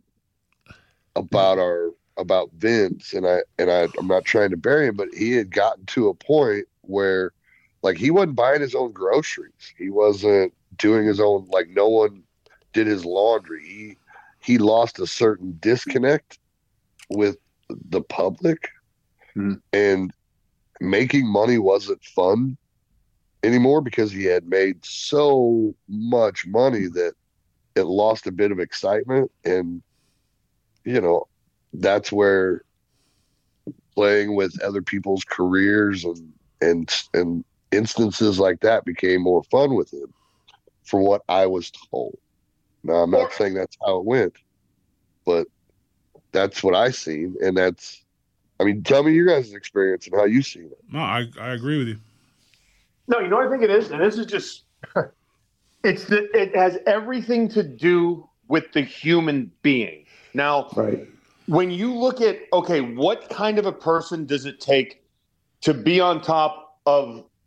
G: about Vince, and I'm not trying to bury him, but he had gotten to a point where, like, he wasn't buying his own groceries. He wasn't doing his own, like, no one did his laundry. He lost a certain disconnect with the public, and making money wasn't fun anymore because he had made so much money that it lost a bit of excitement. And that's where playing with other people's careers and instances like that became more fun with him, from what I was told. Now, I'm not saying that's how it went, but that's what I seen. And tell me your guys' experience and how you seen it.
E: No, I agree with you.
J: No, you know what I think it is? And this is just, it has everything to do with the human being. Now, when you look at, okay, what kind of a person does it take to be on top of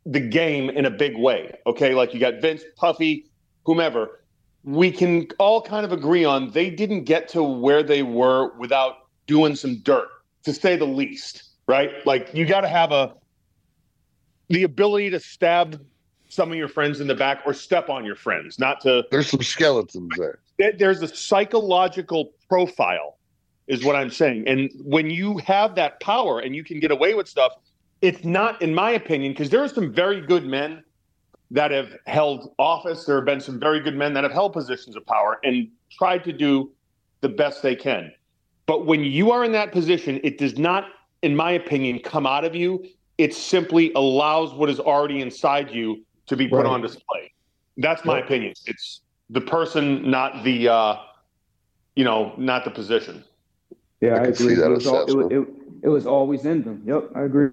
J: the game in a big way. Okay, like you got Vince, Puffy, whomever. We can all kind of agree on they didn't get to where they were without doing some dirt, to say the least, right? Like you got to have the ability to stab some of your friends in the back or step on your friends, not to.
G: There's some skeletons there.
J: There's a psychological profile, is what I'm saying. And when you have that power and you can get away with stuff, it's not, in my opinion, because there are some very good men that have held office. There have been some very good men that have held positions of power and tried to do the best they can. But when you are in that position, it does not, in my opinion, come out of you. It simply allows what is already inside you to be put on display. That's my opinion. It's the person, not the, not the position.
I: Yeah, I agree.
G: See that
I: it was always in them. Yep, I agree.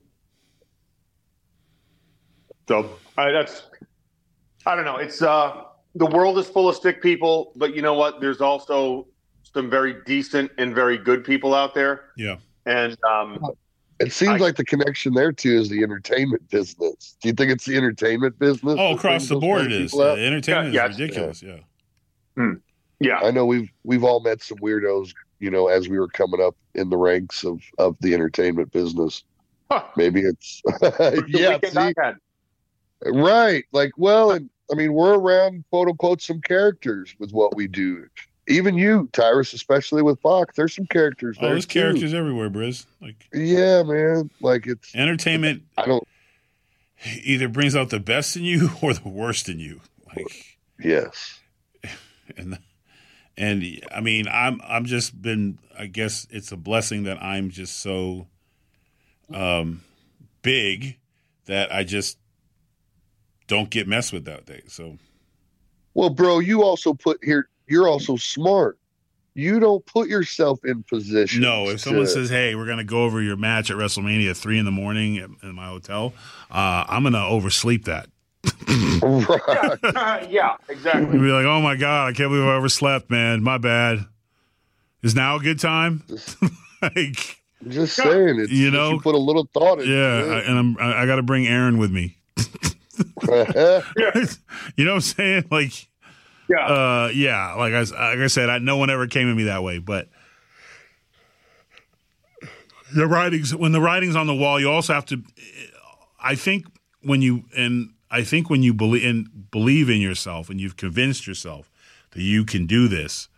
J: So I don't know. It's the world is full of stick people, but you know what? There's also some very decent and very good people out there.
E: Yeah.
J: And
G: it seems like the connection there too is the entertainment business. Do you think it's the entertainment business?
E: Oh, across the board it is. The entertainment is ridiculous. Yeah.
J: Yeah.
G: I know we've all met some weirdos, as we were coming up in the ranks of the entertainment business.
J: Huh.
G: Maybe it's yeah. See, right. Like, well, and I mean, we're around quote unquote some characters with what we do. Even you, Tyrus, especially with Fox, there's some characters there.
E: There's characters everywhere, Briz. Like,
G: yeah, man. Like it's
E: entertainment.
G: I don't
E: either brings out the best in you or the worst in you. Like,
G: yes.
E: And I mean, I'm just been. I guess it's a blessing that I'm just so big that I just don't get messed with that day. So,
G: well, bro, you also put here. You're also smart. You don't put yourself in position.
E: No, if someone says, "Hey, we're going to go over your match at WrestleMania at 3 a.m. in my hotel," I'm going to oversleep that.
J: Yeah, exactly.
E: You'd be like, "Oh my God, I can't believe I overslept, man. My bad. Is now a good time?" Like,
G: just saying, it's, you put a little thought in.
E: Yeah, I got to bring Aaron with me.
J: Yeah.
E: You know what I'm saying? Like. Yeah. Like I said, no one ever came at me that way. But when the writing's on the wall, you also have to. I think when you believe in yourself and you've convinced yourself that you can do this,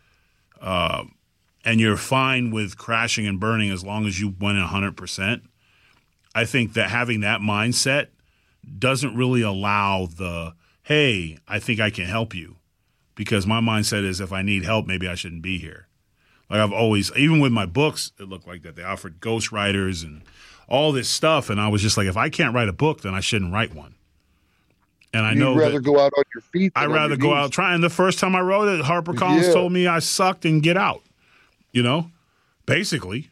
E: and you're fine with crashing and burning as long as you went 100%. I think that having that mindset doesn't really allow the, hey, I think I can help you. Because my mindset is if I need help, maybe I shouldn't be here. Like I've always, even with my books, it looked like that. They offered ghostwriters and all this stuff. And I was just like, if I can't write a book, then I shouldn't write one. And I know
G: you'd rather go out on your feet.
E: I'd rather go out trying. The first time I wrote it, HarperCollins told me I sucked and get out, basically.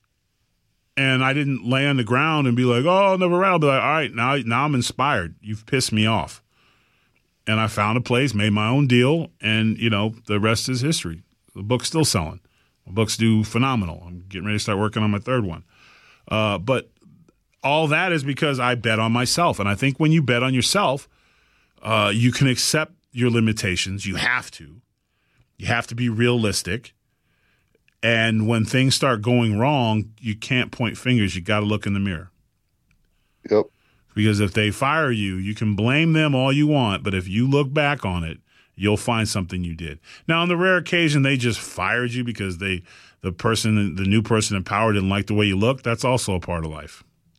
E: And I didn't lay on the ground and be like, oh, I'll never write. I'll be like, all right, now I'm inspired. You've pissed me off. And I found a place, made my own deal, and, the rest is history. The book's still selling. My books do phenomenal. I'm getting ready to start working on my third one. But all that is because I bet on myself. And I think when you bet on yourself, you can accept your limitations. You have to. You have to be realistic. And when things start going wrong, you can't point fingers. You got to look in the mirror.
G: Yep.
E: Because if they fire you, you can blame them all you want, but if you look back on it, you'll find something you did. Now, on the rare occasion they just fired you because the new person in power didn't like the way you looked, that's also a part of life.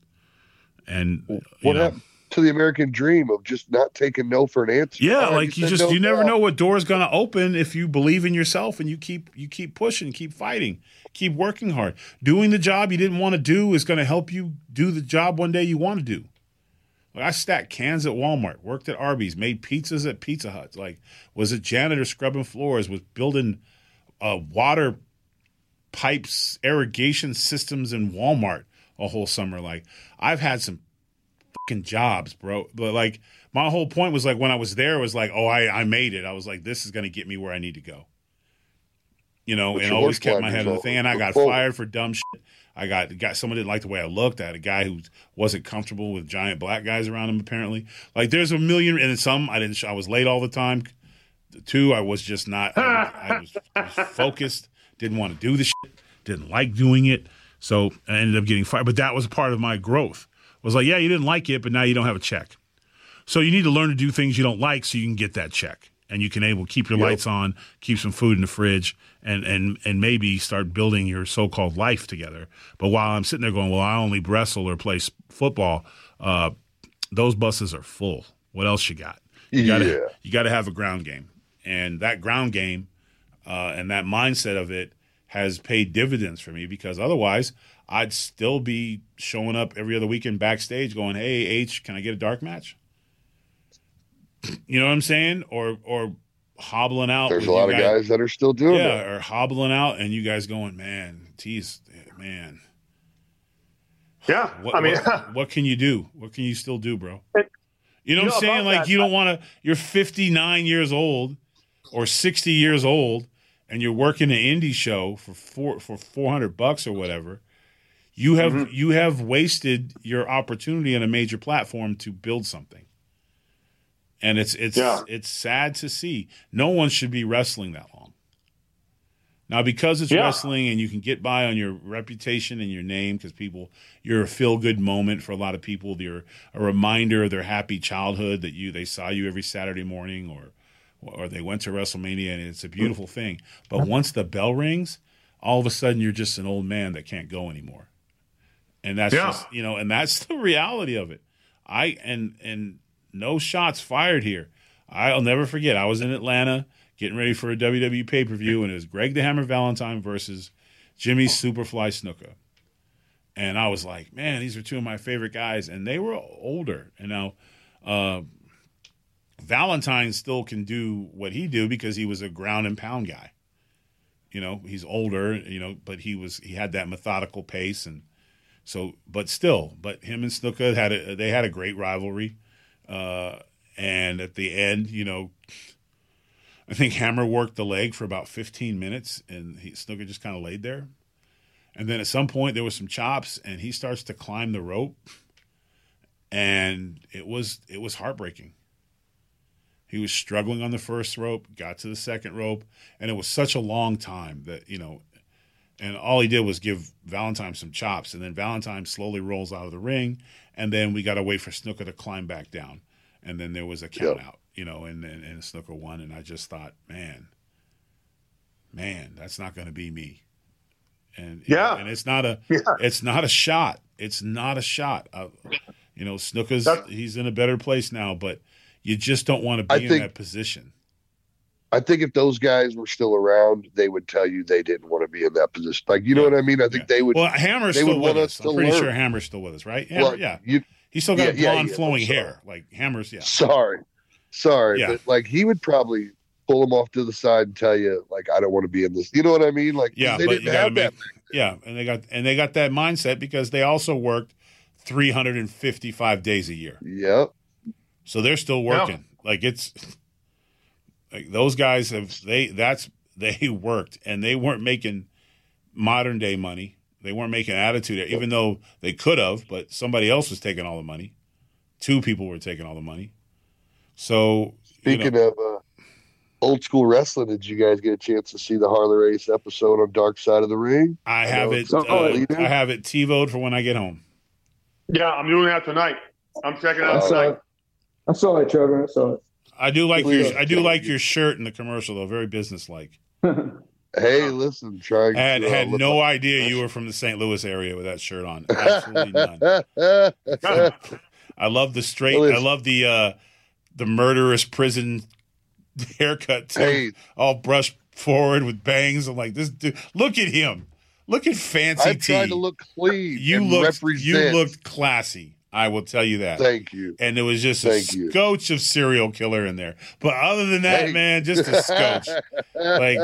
E: And
G: what happened to the American dream of just not taking no for an answer?
E: Yeah, like you never know what door's going to open if you believe in yourself and you keep pushing, keep fighting, keep working hard. Doing the job you didn't want to do is going to help you do the job one day you want to do. Like I stacked cans at Walmart, worked at Arby's, made pizzas at Pizza Hut, like was a janitor scrubbing floors, was building water pipes, irrigation systems in Walmart a whole summer. Like I've had some fucking jobs, bro. But like my whole point was like when I was there, it was like, oh, I made it. I was like, this is going to get me where I need to go. And always kept my head on the thing. And I got fired for dumb shit. I got someone didn't like the way I looked. I had a guy who wasn't comfortable with giant black guys around him. Apparently, like there's a million, and some I didn't. I was late all the time. 2, I was just not. I was focused. Didn't want to do the shit. Didn't like doing it. So I ended up getting fired. But that was part of my growth. Was like, yeah, you didn't like it, but now you don't have a check. So you need to learn to do things you don't like so you can get that check. And you can keep your lights on, keep some food in the fridge, and maybe start building your so-called life together. But while I'm sitting there going, well, I only wrestle or play football, those buses are full. What else you got? You got to have a ground game. And that ground game and that mindset of it has paid dividends for me, because otherwise I'd still be showing up every other weekend backstage going, hey, H, can I get a dark match? You know what I'm saying? Or hobbling out.
G: There's a lot of guys that are still doing that.
E: Yeah, or hobbling out, and you guys going, man, geez, man.
J: Yeah,
E: what can you do? What can you still do, bro? You know what I'm saying? Like, you don't want to – you're 59 years old or 60 years old, and you're working an indie show for $400 or whatever. You have wasted your opportunity on a major platform to build something. And it's sad to see. No one should be wrestling that long. Now, because it's wrestling and you can get by on your reputation and your name, because you're a feel-good moment for a lot of people. You're a reminder of their happy childhood that they saw you every Saturday morning or they went to WrestleMania, and it's a beautiful thing. But once the bell rings, all of a sudden you're just an old man that can't go anymore. And that's just, and that's the reality of it. And no shots fired here. I'll never forget. I was in Atlanta getting ready for a WWE pay-per-view, and it was Greg the Hammer Valentine versus Jimmy Superfly Snuka. And I was like, man, these are two of my favorite guys. And they were older. And now Valentine still can do what he do because he was a ground and pound guy. He's older, but he had that methodical pace. And so, but him and Snuka had a great rivalry. And at the end, I think Hammer worked the leg for about 15 minutes, and Snuka just kind of laid there. And then at some point there was some chops, and he starts to climb the rope, and it was heartbreaking. He was struggling on the first rope, got to the second rope, and it was such a long time that, and all he did was give Valentine some chops, and then Valentine slowly rolls out of the ring, and then we got to wait for Snuka to climb back down. And then there was a count out, and Snuka won, and I just thought, man, that's not going to be me. And and it's not a shot. It's not a shot. Snuka's he's in a better place now, but you just don't want to be in that position.
G: I think if those guys were still around, they would tell you they didn't want to be in that position. Like, you know what I mean? I think they would.
E: Well, Hammer's still with us. I'm pretty sure Hammer's still with us, right? Hammer, he's still got blonde flowing hair. Like Hammer's,
G: Sorry. But like he would probably pull him off to the side and tell you, like, I don't want to be in this. You know what I mean? Like, they didn't have that.
E: And they got that mindset because they also worked 355 days a year.
G: Yep.
E: So they're still working. Like it's like those guys they worked, and they weren't making modern day money. They weren't making attitude, even though they could have, but somebody else was taking all the money. 2 people were taking all the money. So
G: speaking of old school wrestling, did you guys get a chance to see the Harley Race episode on Dark Side of the Ring?
E: I have it. I have it TiVo'd for when I get home.
J: Yeah, I'm doing that tonight. I'm checking it out tonight.
I: I saw it, Trevor. I saw it.
E: I do like your shirt in the commercial, though. Very businesslike.
G: Hey, listen,
E: I had no idea you were from the St. Louis area with that shirt on. Absolutely none. I love the straight. I love the murderous prison haircut too.
G: Hey.
E: All brushed forward with bangs. I'm like, this dude. Look at him. Look at Fancy
G: I'm
E: T.
G: trying to look clean.
E: You looked classy. I will tell you that.
G: Thank you.
E: And there was just a scotch of serial killer in there. But other than that, man, just a scotch. Like,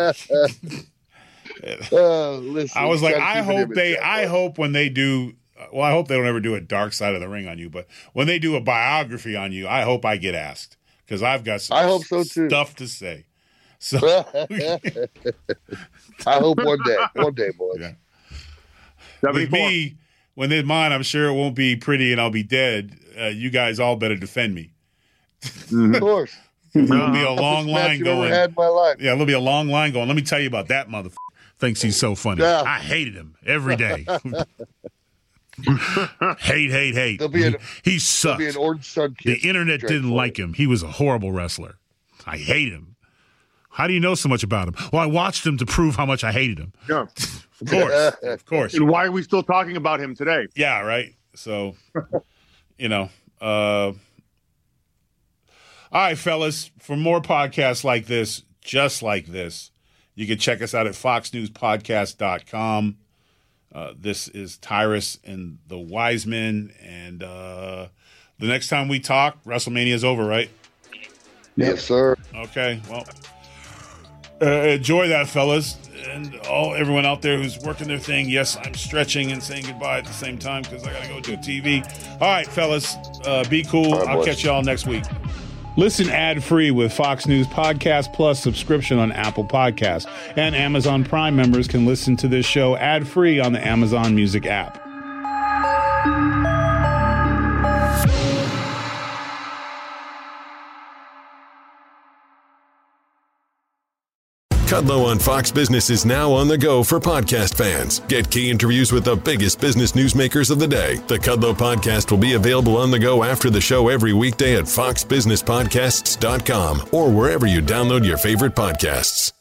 G: listen,
E: I was like, I hope when they do, well, I hope they don't ever do a Dark Side of the Ring on you, but when they do a biography on you, I hope I get asked, because I've got some stuff to say. So
G: I hope one day, boys.
E: with me, when they're mine, I'm sure it won't be pretty and I'll be dead. You guys all better defend me.
G: Of course.
E: There'll be a long line
G: you've
E: going.
G: ever had in my life.
E: Yeah, there'll be a long line going. Let me tell you about that motherfucker. Thinks he's so funny.
G: Yeah.
E: I hated him every day. hate. He sucked.
G: There'll be an orange sun kiss.
E: The internet didn't like him. He was a horrible wrestler. I hate him. How do you know so much about him? Well, I watched him to prove how much I hated him.
J: Yeah.
E: Of course.
J: And why are we still talking about him today?
E: Yeah, right. So, all right, fellas, for more podcasts like this, just like this, you can check us out at foxnewspodcast.com. This is Tyrus and the Wiseman. And the next time we talk, WrestleMania is over, right?
G: Yes, sir.
E: Okay, well, enjoy that, fellas. And everyone out there who's working their thing, yes, I'm stretching and saying goodbye at the same time because I got to go do a TV. All right, fellas, be cool. I'll catch y'all next week. Listen ad-free with Fox News Podcast Plus subscription on Apple Podcasts. And Amazon Prime members can listen to this show ad-free on the Amazon Music app.
K: Kudlow on Fox Business is now on the go for podcast fans. Get key interviews with the biggest business newsmakers of the day. The Kudlow Podcast will be available on the go after the show every weekday at foxbusinesspodcasts.com or wherever you download your favorite podcasts.